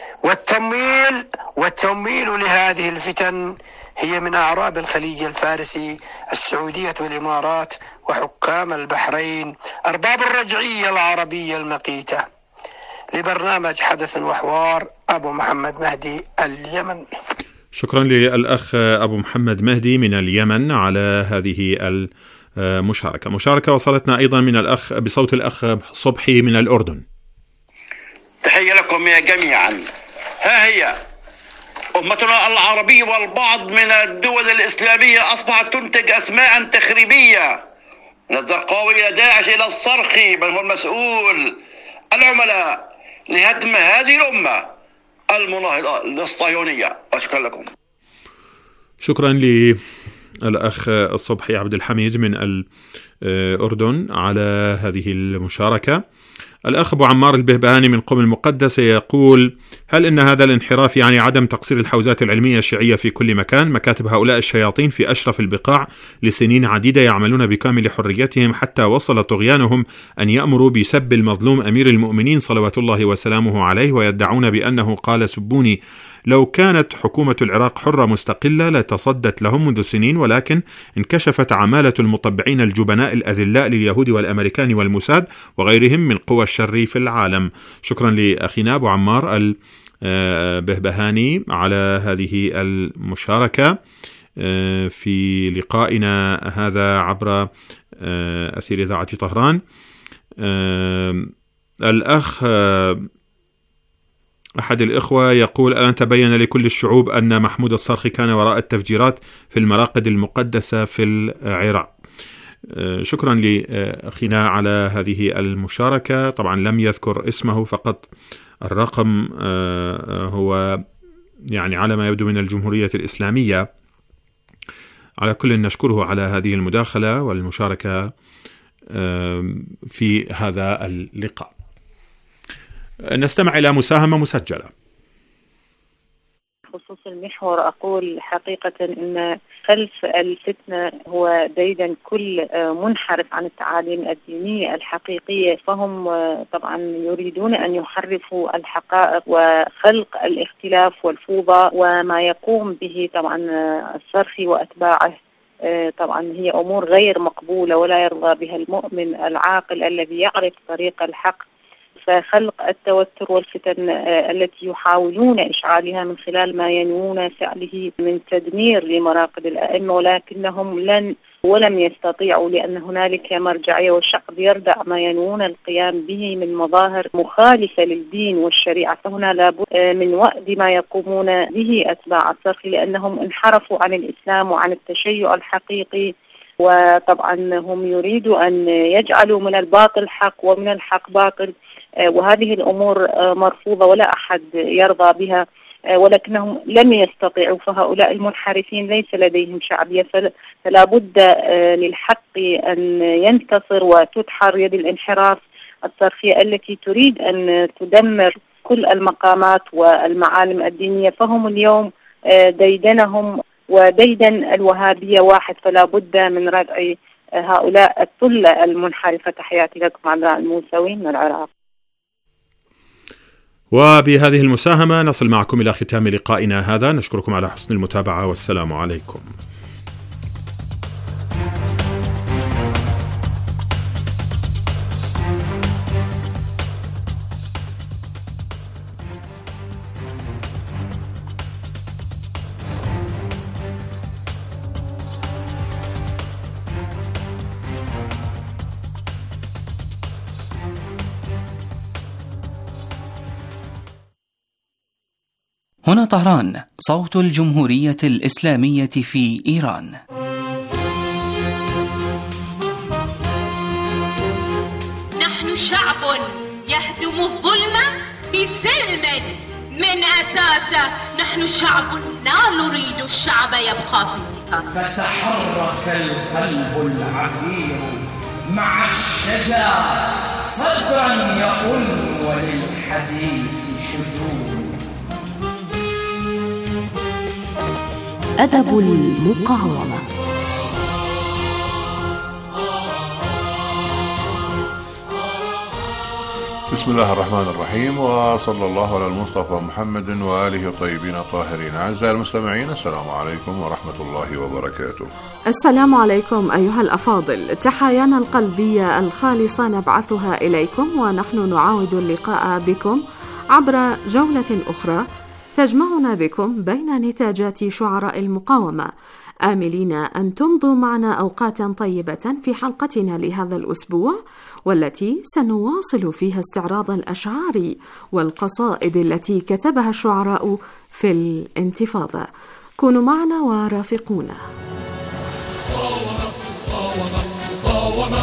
والتمويل لهذه الفتن هي من أعراب الخليج الفارسي، السعودية والإمارات وحكام البحرين، أرباب الرجعية العربية المقيتة. لبرنامج حدث وحوار، أبو محمد مهدي، اليمن. شكرا للأخ أبو محمد مهدي من اليمن على هذه مشاركة وصلتنا أيضا من الأخ بصوت الأخ صبحي من الأردن. تحية لكم يا جميعا. ها هي أمتنا العربية والبعض من الدول الإسلامية أصبحت تنتج أسماء تخريبية، من الزرقاوي إلى داعش إلى الصرخي، من هو المسؤول العملاء لهدم هذه الأمة المناهضة للصهيونية. أشكر لكم. شكرا للأخ الصبحي عبد الحميد من الأردن على هذه المشاركة. الأخ أبو عمار البهبهاني من قم المقدسة يقول: هل إن هذا الانحراف يعني عدم تقصير الحوزات العلمية الشيعية في كل مكان؟ مكاتب هؤلاء الشياطين في أشرف البقاع لسنين عديدة يعملون بكامل حريتهم، حتى وصل طغيانهم أن يأمروا بسب المظلوم أمير المؤمنين صلوات الله وسلامه عليه، ويدعون بأنه قال سبوني. لو كانت حكومة العراق حرة مستقلة لتصدت لهم منذ سنين، ولكن انكشفت عمالة المطبعين الجبناء الأذلاء لليهود والأمريكان والموساد وغيرهم من قوى الشر في العالم. شكرا لأخينا أبو عمار البهبهاني على هذه المشاركة في لقائنا هذا عبر أثير إذاعة طهران. الأخ أحد الإخوة يقول: الآن تبين لكل الشعوب أن محمود الصرخي كان وراء التفجيرات في المراقد المقدسة في العراق. شكرا لأخينا على هذه المشاركة. طبعا لم يذكر اسمه، فقط الرقم هو يعني على ما يبدو من الجمهورية الإسلامية. على كل نشكره على هذه المداخلة والمشاركة في هذا اللقاء. نستمع إلى مساهمة مسجلة. بخصوص المحور أقول حقيقة أن خلف الفتنة هو ديدا كل منحرف عن التعاليم الدينية الحقيقية، فهم طبعا يريدون أن يحرفوا الحقائق وخلق الاختلاف والفوضى، وما يقوم به طبعا الصرخي وأتباعه طبعا هي أمور غير مقبولة ولا يرضى بها المؤمن العاقل الذي يعرف طريق الحق. فخلق التوتر والفتن التي يحاولون إشعالها من خلال ما ينوون فعله من تدمير لمراقد الأئمة، ولكنهم ولم يستطيعوا، لأن هنالك مرجعية والشعب يردع ما ينوون القيام به من مظاهر مخالفة للدين والشريعة. فهنا لابد من وأد ما يقومون به أتباع الصرخي، لأنهم انحرفوا عن الإسلام وعن التشيع الحقيقي، وطبعا هم يريدوا أن يجعلوا من الباطل حق ومن الحق باطل، وهذه الأمور مرفوضة ولا أحد يرضى بها، ولكنهم لم يستطيعوا. فهؤلاء المنحرفين ليس لديهم شعبية، فلا بد للحق أن ينتصر وتدحر يد الانحراف الصرفية التي تريد أن تدمر كل المقامات والمعالم الدينية. فهم اليوم ديدنهم وديدن الوهابية واحد، فلا بد من ردع هؤلاء الطلة المنحرفة. تحياتي لكم عبد الموسوي من العراق. وبهذه المساهمة نصل معكم إلى ختام لقائنا هذا. نشكركم على حسن المتابعة والسلام عليكم. هنا طهران، صوت الجمهورية الإسلامية في إيران. نحن شعب يهدم الظلم بسلم من أساسه. نحن شعب لا نريد الشعب يبقى في انتكاسه. فتحرك القلب العفير مع الشجاع صدرا يؤن وللحديث شجون. أدب المقاومة. بسم الله الرحمن الرحيم، وصلى الله على المصطفى محمد وآله الطيبين الطاهرين. أعزائي المستمعين، السلام عليكم ورحمة الله وبركاته. السلام عليكم أيها الأفاضل، تحايانا القلبية الخالصة نبعثها إليكم، ونحن نعاود اللقاء بكم عبر جولة أخرى تجمعنا بكم بين نتاجات شعراء المقاومة آملين أن تمضوا معنا أوقاتا طيبة في حلقتنا لهذا الأسبوع، والتي سنواصل فيها استعراض الأشعار والقصائد التي كتبها الشعراء في الانتفاضة. كونوا معنا ورافقونا. مقاومة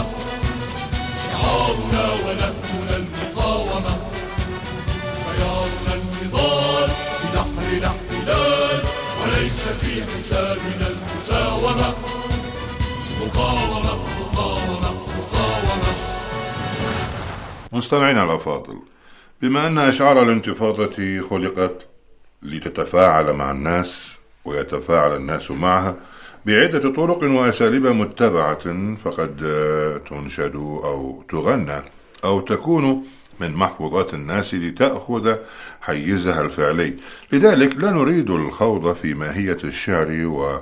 شعارنا ونهجنا المقاومة، خيارنا النضال في بحر الاحتلال وليس في حسابنا المساومة. مقاومة مقاومة مقاومة. مستمعينا الأفاضل، بما أن أشعار الانتفاضة خلقت لتتفاعل مع الناس ويتفاعل الناس معها بعدة طرق وأساليب متبعة، فقد تنشد أو تغنى أو تكون من محفوظات الناس لتأخذ حيزها الفعلي. لذلك لا نريد الخوض في ماهية الشعر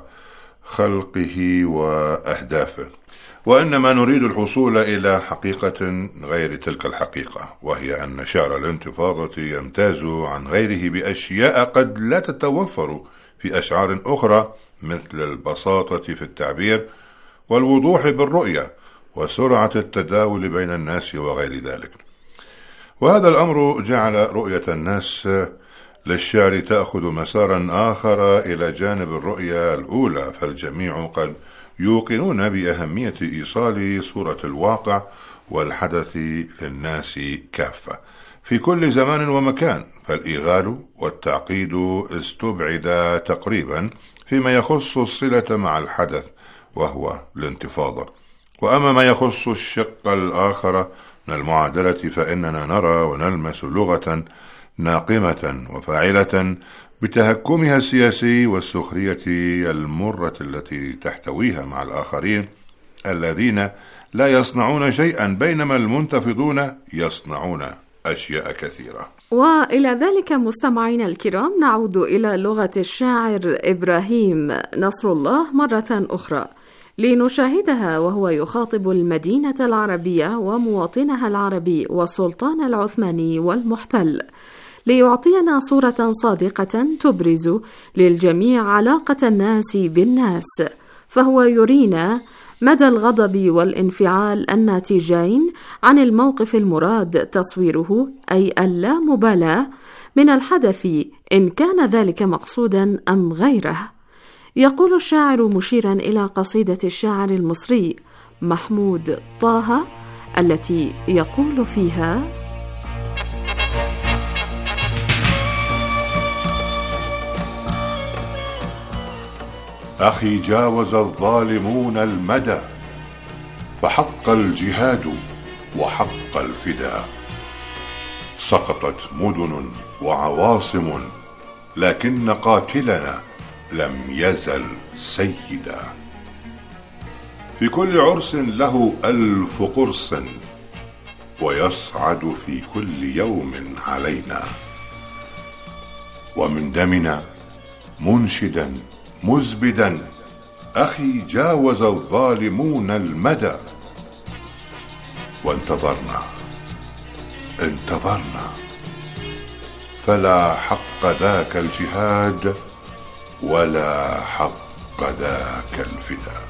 وخلقه وأهدافه، وإنما نريد الحصول إلى حقيقة غير تلك الحقيقة، وهي أن شعر الانتفاضة يمتاز عن غيره بأشياء قد لا تتوفر في أشعار أخرى، مثل البساطة في التعبير والوضوح بالرؤية وسرعة التداول بين الناس وغير ذلك. وهذا الأمر جعل رؤية الناس للشعر تأخذ مسارا آخر إلى جانب الرؤية الأولى، فالجميع قد يوقنون بأهمية إيصال صورة الواقع والحدث للناس كافة في كل زمان ومكان، فالإيغال والتعقيد استبعد تقريبا فيما يخص الصلة مع الحدث وهو الانتفاضة. وأما ما يخص الشق الآخر من المعادلة فإننا نرى ونلمس لغة ناقمة وفاعلة بتهكمها السياسي والسخرية المرة التي تحتويها مع الآخرين الذين لا يصنعون شيئا، بينما المنتفضون يصنعون أشياء كثيرة. وإلى ذلك مستمعينا الكرام نعود إلى لغة الشاعر إبراهيم نصر الله مرة أخرى لنشاهدها وهو يخاطب المدينة العربية ومواطنها العربي والسلطان العثماني والمحتل، ليعطينا صورة صادقة تبرز للجميع علاقة الناس بالناس، فهو يرينا مدى الغضب والانفعال الناتجين عن الموقف المراد تصويره، أي اللامبالاة من الحدث إن كان ذلك مقصودا أم غيره. يقول الشاعر مشيرا إلى قصيدة الشاعر المصري محمود طه التي يقول فيها: أخي جاوز الظالمون المدى، فحق الجهاد وحق الفداء، سقطت مدن وعواصم لكن قاتلنا لم يزل سيدا، في كل عرس له 1000 قرص ويصعد في كل يوم علينا، ومن دمنا منشدا مزبدا أخي جاوز الظالمون المدى، وانتظرنا فلا حق ذاك الجهاد ولا حق ذاك الفداء.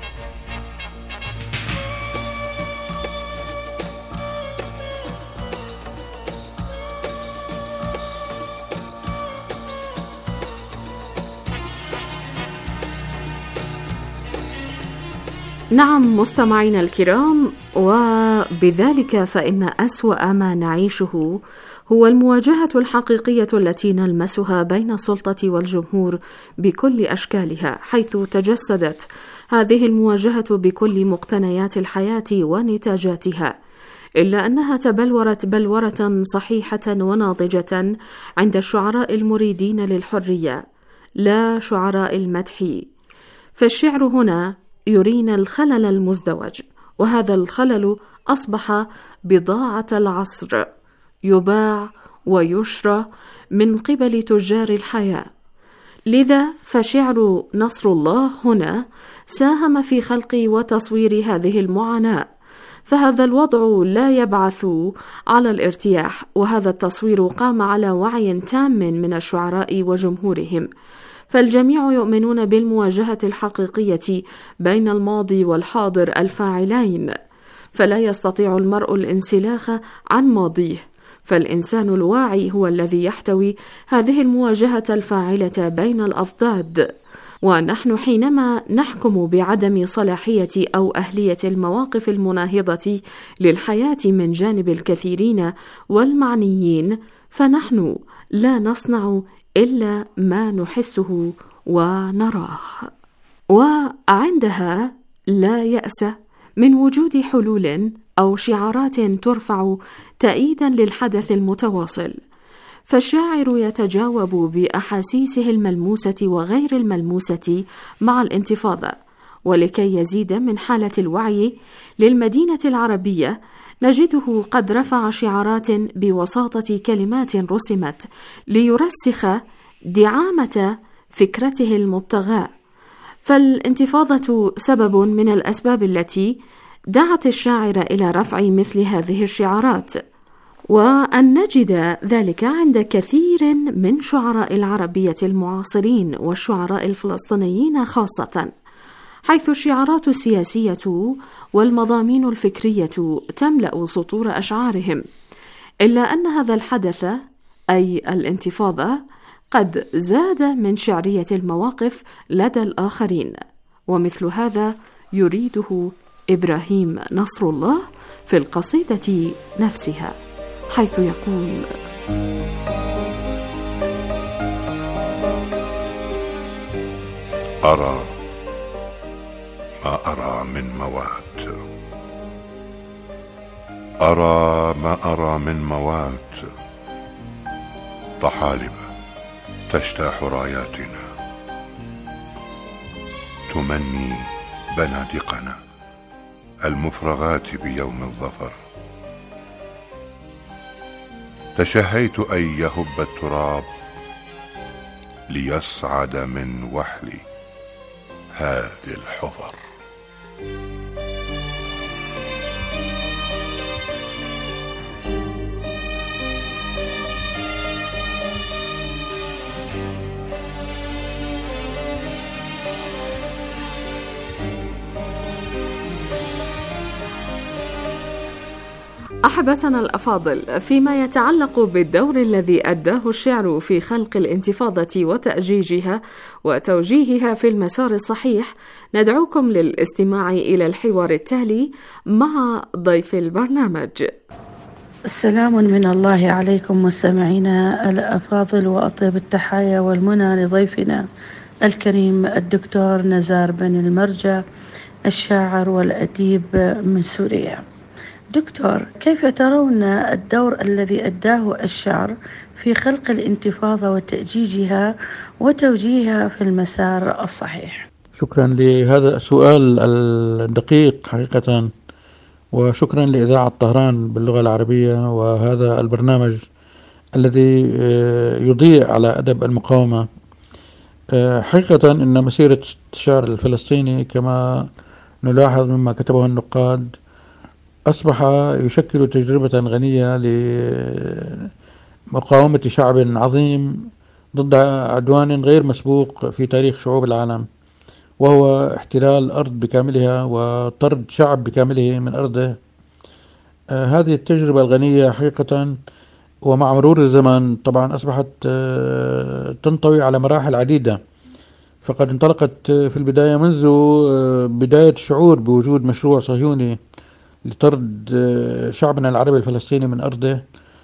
نعم مستمعينا الكرام، وبذلك فإن أسوأ ما نعيشه هو المواجهة الحقيقية التي نلمسها بين السلطة والجمهور بكل أشكالها، حيث تجسدت هذه المواجهة بكل مقتنيات الحياة ونتاجاتها، إلا أنها تبلورت بلورة صحيحة وناضجة عند الشعراء المريدين للحرية لا شعراء المدح. فالشعر هنا يرينا الخلل المزدوج، وهذا الخلل أصبح بضاعة العصر يباع ويشرى من قبل تجار الحياة. لذا فشعر نصر الله هنا ساهم في خلق وتصوير هذه المعاناة، فهذا الوضع لا يبعث على الارتياح، وهذا التصوير قام على وعي تام من الشعراء وجمهورهم، فالجميع يؤمنون بالمواجهة الحقيقية بين الماضي والحاضر الفاعلين، فلا يستطيع المرء الانسلاخ عن ماضيه، فالإنسان الواعي هو الذي يحتوي هذه المواجهة الفاعلة بين الأضداد. ونحن حينما نحكم بعدم صلاحية أو أهلية المواقف المناهضة للحياة من جانب الكثيرين والمعنيين، فنحن لا نصنع إلا ما نحسه ونراه، وعندها لا يأس من وجود حلول أو شعارات ترفع تأييدا للحدث المتواصل. فالشاعر يتجاوب بأحاسيسه الملموسة وغير الملموسة مع الانتفاضة، ولكي يزيد من حالة الوعي للمدينة العربية نجده قد رفع شعارات بوساطة كلمات رسمت ليرسخ دعامة فكرته المبتغاة. فالانتفاضة سبب من الأسباب التي دعت الشاعر إلى رفع مثل هذه الشعارات، وأن نجد ذلك عند كثير من شعراء العربية المعاصرين والشعراء الفلسطينيين خاصة، حيث الشعارات السياسية والمضامين الفكرية تملأ سطور أشعارهم، إلا أن هذا الحدث أي الانتفاضة قد زاد من شعرية المواقف لدى الآخرين، ومثل هذا يريده إبراهيم نصر الله في القصيدة نفسها، حيث يقول: أرى ما أرى من موات، أرى ما أرى من موات، طحالب تجتاح راياتنا، تمني بنادقنا المفرغات بيوم الظفر. تشهيت أن يهب التراب ليصعد من وحلي هذه الحفر. أحبتنا الأفاضل، فيما يتعلق بالدور الذي أداه الشعر في خلق الانتفاضة وتأجيجها وتوجيهها في المسار الصحيح، ندعوكم للاستماع إلى الحوار التالي مع ضيف البرنامج. السلام من الله عليكم مستمعينا الأفاضل، وأطيب التحايا والمنى لضيفنا الكريم الدكتور نزار بن المرجع، الشاعر والأديب من سوريا. دكتور، كيف ترون الدور الذي أداه الشعر في خلق الانتفاضة وتأجيجها وتوجيهها في المسار الصحيح؟ شكرا لهذا السؤال الدقيق حقيقة، وشكرا لإذاعة طهران باللغة العربية وهذا البرنامج الذي يضيء على أدب المقاومة. حقيقة إن مسيرة الشعر الفلسطيني كما نلاحظ مما كتبه النقاد أصبح يشكل تجربة غنية لمقاومة شعب عظيم ضد عدوان غير مسبوق في تاريخ شعوب العالم، وهو احتلال أرض بكاملها وطرد شعب بكامله من أرضه. هذه التجربة الغنية حقيقة ومع مرور الزمن طبعا أصبحت تنطوي على مراحل عديدة. فقد انطلقت في البداية منذ بداية الشعور بوجود مشروع صهيوني لطرد شعبنا العربي الفلسطيني من أرضه،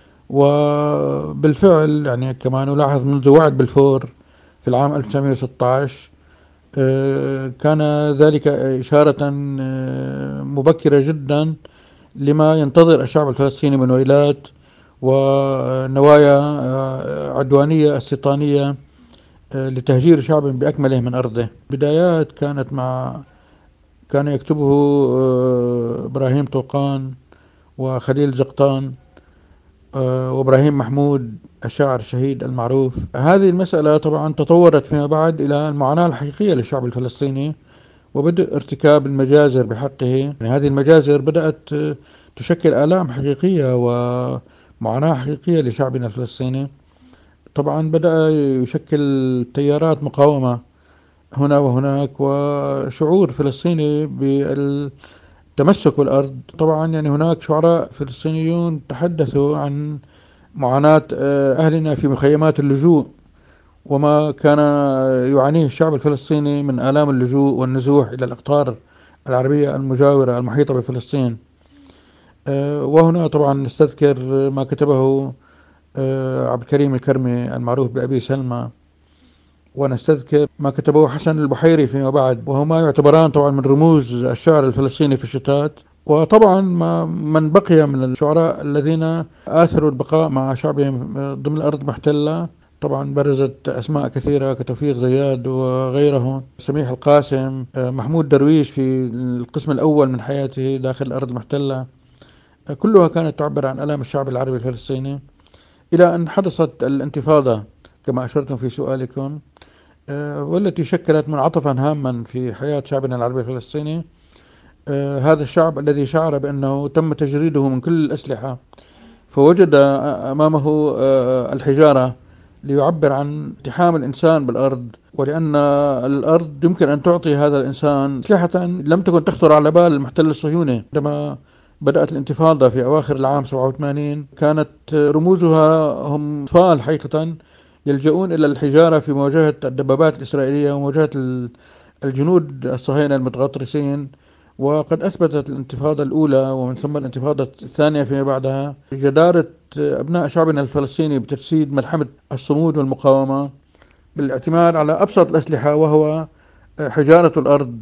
وبالفعل يعني كما نلاحظ منذ وعد بلفور في العام 1916 كان ذلك إشارة مبكرة جدا لما ينتظر الشعب الفلسطيني من ويلات ونوايا عدوانية استيطانية لتهجير شعب بأكمله من أرضه. بدايات كان يكتبه إبراهيم طوقان وخليل زقطان وإبراهيم محمود الشاعر الشهيد المعروف. هذه المسألة طبعا تطورت فيما بعد إلى المعاناة الحقيقية للشعب الفلسطيني وبدء ارتكاب المجازر بحقه. يعني هذه المجازر بدأت تشكل آلام حقيقية ومعاناة حقيقية لشعبنا الفلسطيني. طبعا بدأ يشكل تيارات مقاومة هنا وهناك، وشعور فلسطيني بالتمسك بالأرض. طبعا يعني هناك شعراء فلسطينيون تحدثوا عن معاناة أهلنا في مخيمات اللجوء، وما كان يعانيه الشعب الفلسطيني من آلام اللجوء والنزوح إلى الأقطار العربية المجاورة المحيطة بفلسطين. وهنا طبعا نستذكر ما كتبه عبد الكريم الكرمي المعروف بأبي سلمى، ونستذكر ما كتبه حسن البحيري فيما بعد، وهما يعتبران طبعا من رموز الشعر الفلسطيني في الشتات. وطبعا من بقي من الشعراء الذين آثروا البقاء مع شعبهم ضمن الأرض محتلة، طبعا برزت أسماء كثيرة كتوفيق زياد وغيره، سميح القاسم، محمود درويش في القسم الأول من حياته داخل الأرض المحتلة، كلها كانت تعبر عن آلام الشعب العربي الفلسطيني، إلى أن حدثت الانتفاضة كما أشرتم في سؤالكم، والتي شكلت منعطفا هاما في حياة شعبنا العربي الفلسطيني. هذا الشعب الذي شعر بأنه تم تجريده من كل الأسلحة، فوجد أمامه الحجارة ليعبر عن التحام الإنسان بالأرض، ولأن الأرض يمكن أن تعطي هذا الإنسان أسلحة لم تكن تخطر على بال المحتل الصهيوني. عندما بدأت الانتفاضة في أواخر العام 87 كانت رموزها هم أطفال حقيقة يلجؤون إلى الحجارة في مواجهة الدبابات الإسرائيلية ومواجهة الجنود الصهاينة المتغطرسين. وقد أثبتت الانتفاضة الأولى ومن ثم الانتفاضة الثانية فيما بعدها جدارة أبناء شعبنا الفلسطيني بتجسيد ملحمة الصمود والمقاومة بالاعتماد على أبسط الأسلحة، وهو حجارة الأرض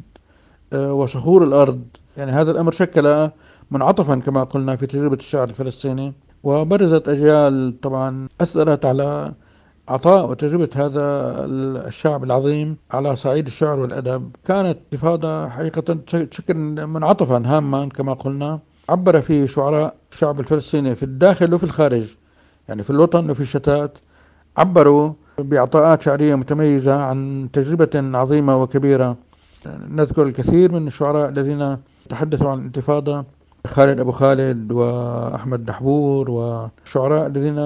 وصخور الأرض. يعني هذا الأمر شكل منعطفا كما قلنا في تجربة الشعر الفلسطيني، وبرزت أجيال طبعا أثرت على عطاء وتجربة هذا الشعب العظيم على صعيد الشعر والأدب. كانت انتفاضة حقيقة تشكل منعطفا هاما كما قلنا، عبر فيه شعراء الشعب الفلسطيني في الداخل وفي الخارج، يعني في الوطن وفي الشتات، عبروا بعطاءات شعرية متميزة عن تجربة عظيمة وكبيرة. نذكر الكثير من الشعراء الذين تحدثوا عن الانتفاضة، خالد أبو خالد وأحمد دحبور، والشعراء الذين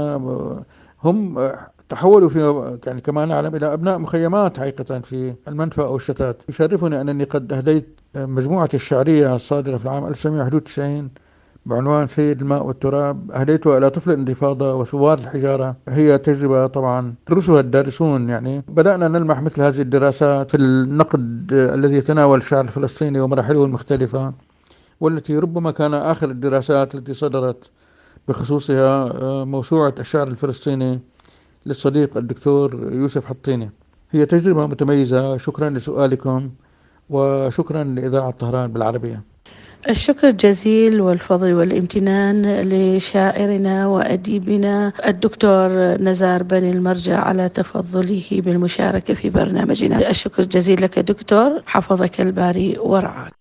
هم تحولوا في يعني كما نعلم إلى أبناء مخيمات حقيقة في المنفى أو الشتات. يشرفني أنني قد أهديت مجموعة الشعرية الصادرة في العام 1991 بعنوان سيد الماء والتراب، أهديتها إلى طفل الانتفاضة وثوار الحجارة. هي تجربة طبعا درسها الدارسون، يعني بدأنا نلمح مثل هذه الدراسات في النقد الذي يتناول الشعر الفلسطيني ومراحله المختلفة، والتي ربما كان آخر الدراسات التي صدرت بخصوصها موسوعة الشعر الفلسطيني للصديق الدكتور يوسف حطيني. هي تجربة متميزة. شكرا لسؤالكم وشكرا لإذاعة طهران بالعربية. الشكر الجزيل والفضل والامتنان لشاعرنا وأديبنا الدكتور نزار بن المرجع على تفضله بالمشاركة في برنامجنا. الشكر الجزيل لك دكتور، حفظك الباري ورعاك.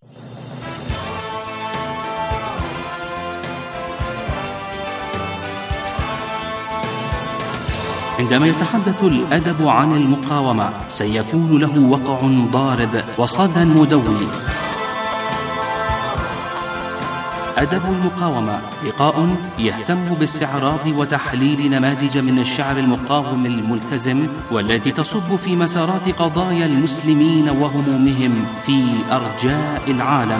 عندما يتحدث الأدب عن المقاومة سيكون له وقع ضارب وصدى مدوي. أدب المقاومة لقاء يهتم باستعراض وتحليل نماذج من الشعر المقاوم الملتزم، والتي تصب في مسارات قضايا المسلمين وهمومهم في أرجاء العالم.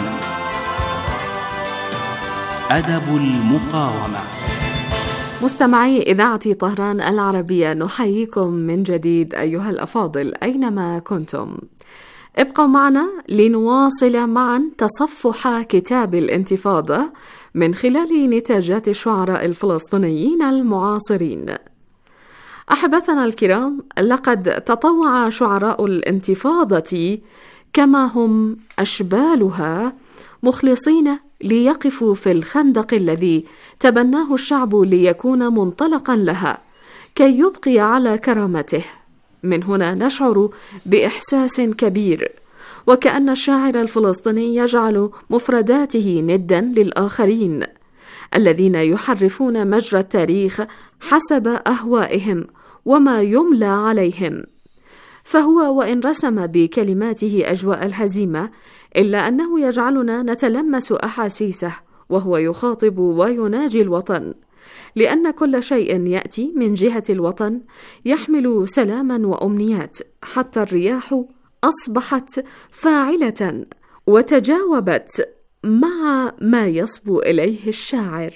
أدب المقاومة. مستمعي إذاعة طهران العربية، نحييكم من جديد أيها الأفاضل أينما كنتم. ابقوا معنا لنواصل معا تصفح كتاب الانتفاضة من خلال نتاجات الشعراء الفلسطينيين المعاصرين. أحبتنا الكرام، لقد تطوع شعراء الانتفاضة كما هم أشبالها مخلصين ليقفوا في الخندق الذي تبناه الشعب ليكون منطلقا لها كي يبقي على كرامته. من هنا نشعر بإحساس كبير، وكأن الشاعر الفلسطيني يجعل مفرداته ندا للآخرين الذين يحرفون مجرى التاريخ حسب أهوائهم وما يملى عليهم. فهو وإن رسم بكلماته أجواء الهزيمة، إلا أنه يجعلنا نتلمس أحاسيسه وهو يخاطب ويناجي الوطن، لأن كل شيء يأتي من جهة الوطن يحمل سلاما وأمنيات، حتى الرياح أصبحت فاعلة وتجاوبت مع ما يصبو إليه الشاعر.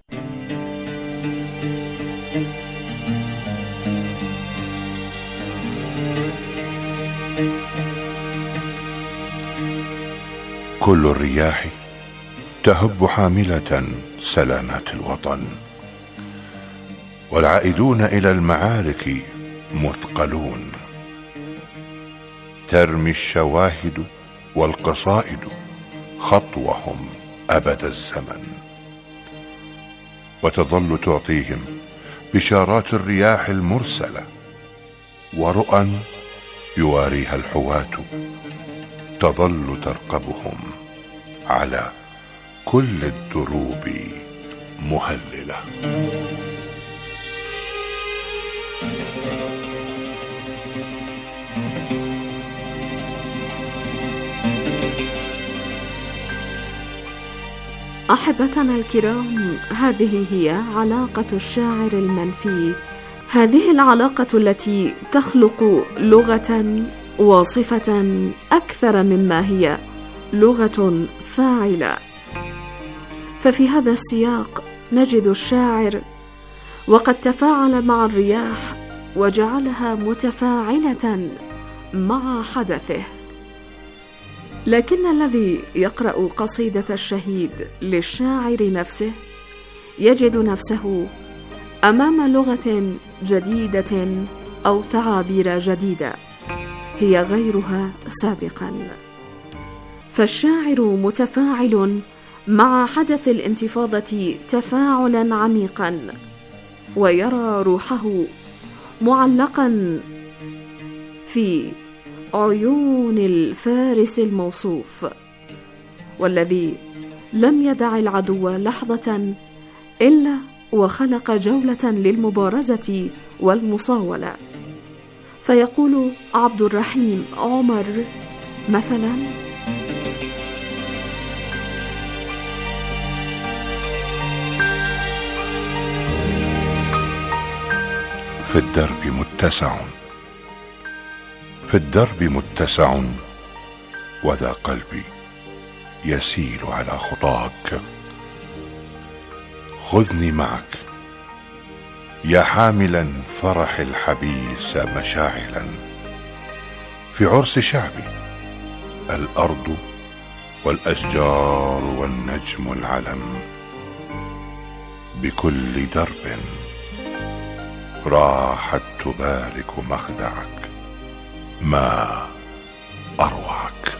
كل الرياح تهب حاملة سلامات الوطن، والعائدون إلى المعارك مثقلون. ترمي الشواهد والقصائد خطوهم أبد الزمن، وتظل تعطيهم بشارات الرياح المرسلة ورؤى يواريها الحواة، تظل ترقبهم على كل الدروب مهللة. أحبتنا الكرام، هذه هي علاقة الشاعر المنفي، هذه العلاقة التي تخلق لغة وصفة أكثر مما هي لغة فاعلة. ففي هذا السياق نجد الشاعر وقد تفاعل مع الرياح وجعلها متفاعلة مع حدثه، لكن الذي يقرأ قصيدة الشهيد للشاعر نفسه يجد نفسه أمام لغة جديدة أو تعابير جديدة هي غيرها سابقا. فالشاعر متفاعل مع حدث الانتفاضة تفاعلا عميقا، ويرى روحه معلقا في عيون الفارس الموصوف، والذي لم يدع العدو لحظة إلا وخلق جولة للمبارزة والمصاولة. فيقول عبد الرحيم عمر مثلا: في الدرب متسع وذا قلبي يسيل على خطاك. خذني معك يا حاملا فرح الحبيس مشاعلا، في عرس شعبي الأرض والأشجار والنجم العلم، بكل درب راحت تبارك مخدعك، ما أروعك.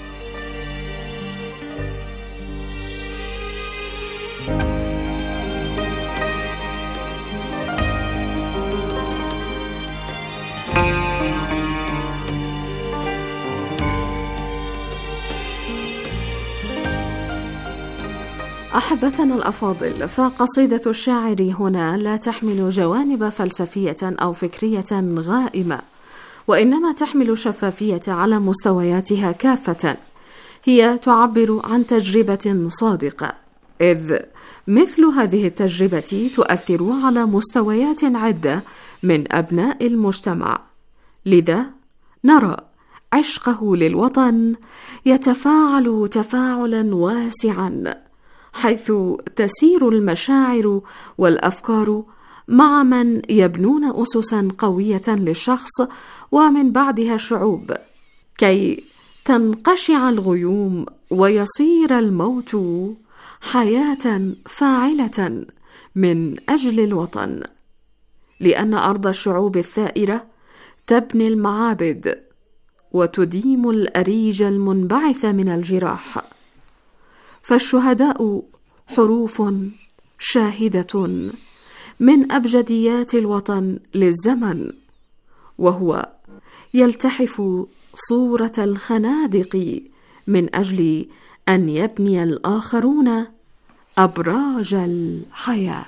أحبتنا الأفاضل، فقصيدة الشاعر هنا لا تحمل جوانب فلسفية أو فكرية غائمة، وإنما تحمل شفافية على مستوياتها كافة. هي تعبر عن تجربة صادقة، إذ مثل هذه التجربة تؤثر على مستويات عدة من أبناء المجتمع، لذا نرى عشقه للوطن يتفاعل تفاعلا واسعا، حيث تسير المشاعر والأفكار مع من يبنون أسسا قوية للشخص ومن بعدها الشعوب، كي تنقشع الغيوم ويصير الموت حياة فاعلة من أجل الوطن، لأن أرض الشعوب الثائرة تبني المعابد وتديم الأريج المنبعث من الجراح. فالشهداء حروف شاهدة من أبجديات الوطن للزمن، وهو يلتحف صورة الخنادق من أجل أن يبني الآخرون أبراج الحياة.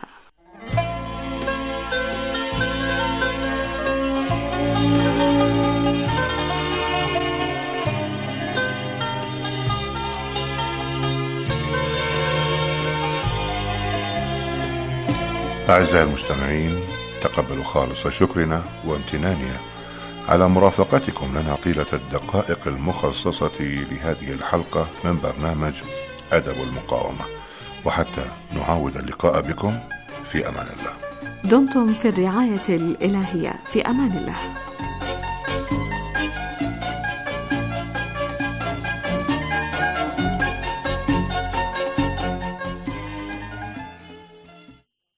أعزائي المستمعين، تقبلوا خالص شكرنا وامتناننا على مرافقتكم لنا طيلة الدقائق المخصصة لهذه الحلقة من برنامج أدب المقاومة، وحتى نعاود اللقاء بكم في أمان الله. دمتم في الرعاية الإلهية، في أمان الله.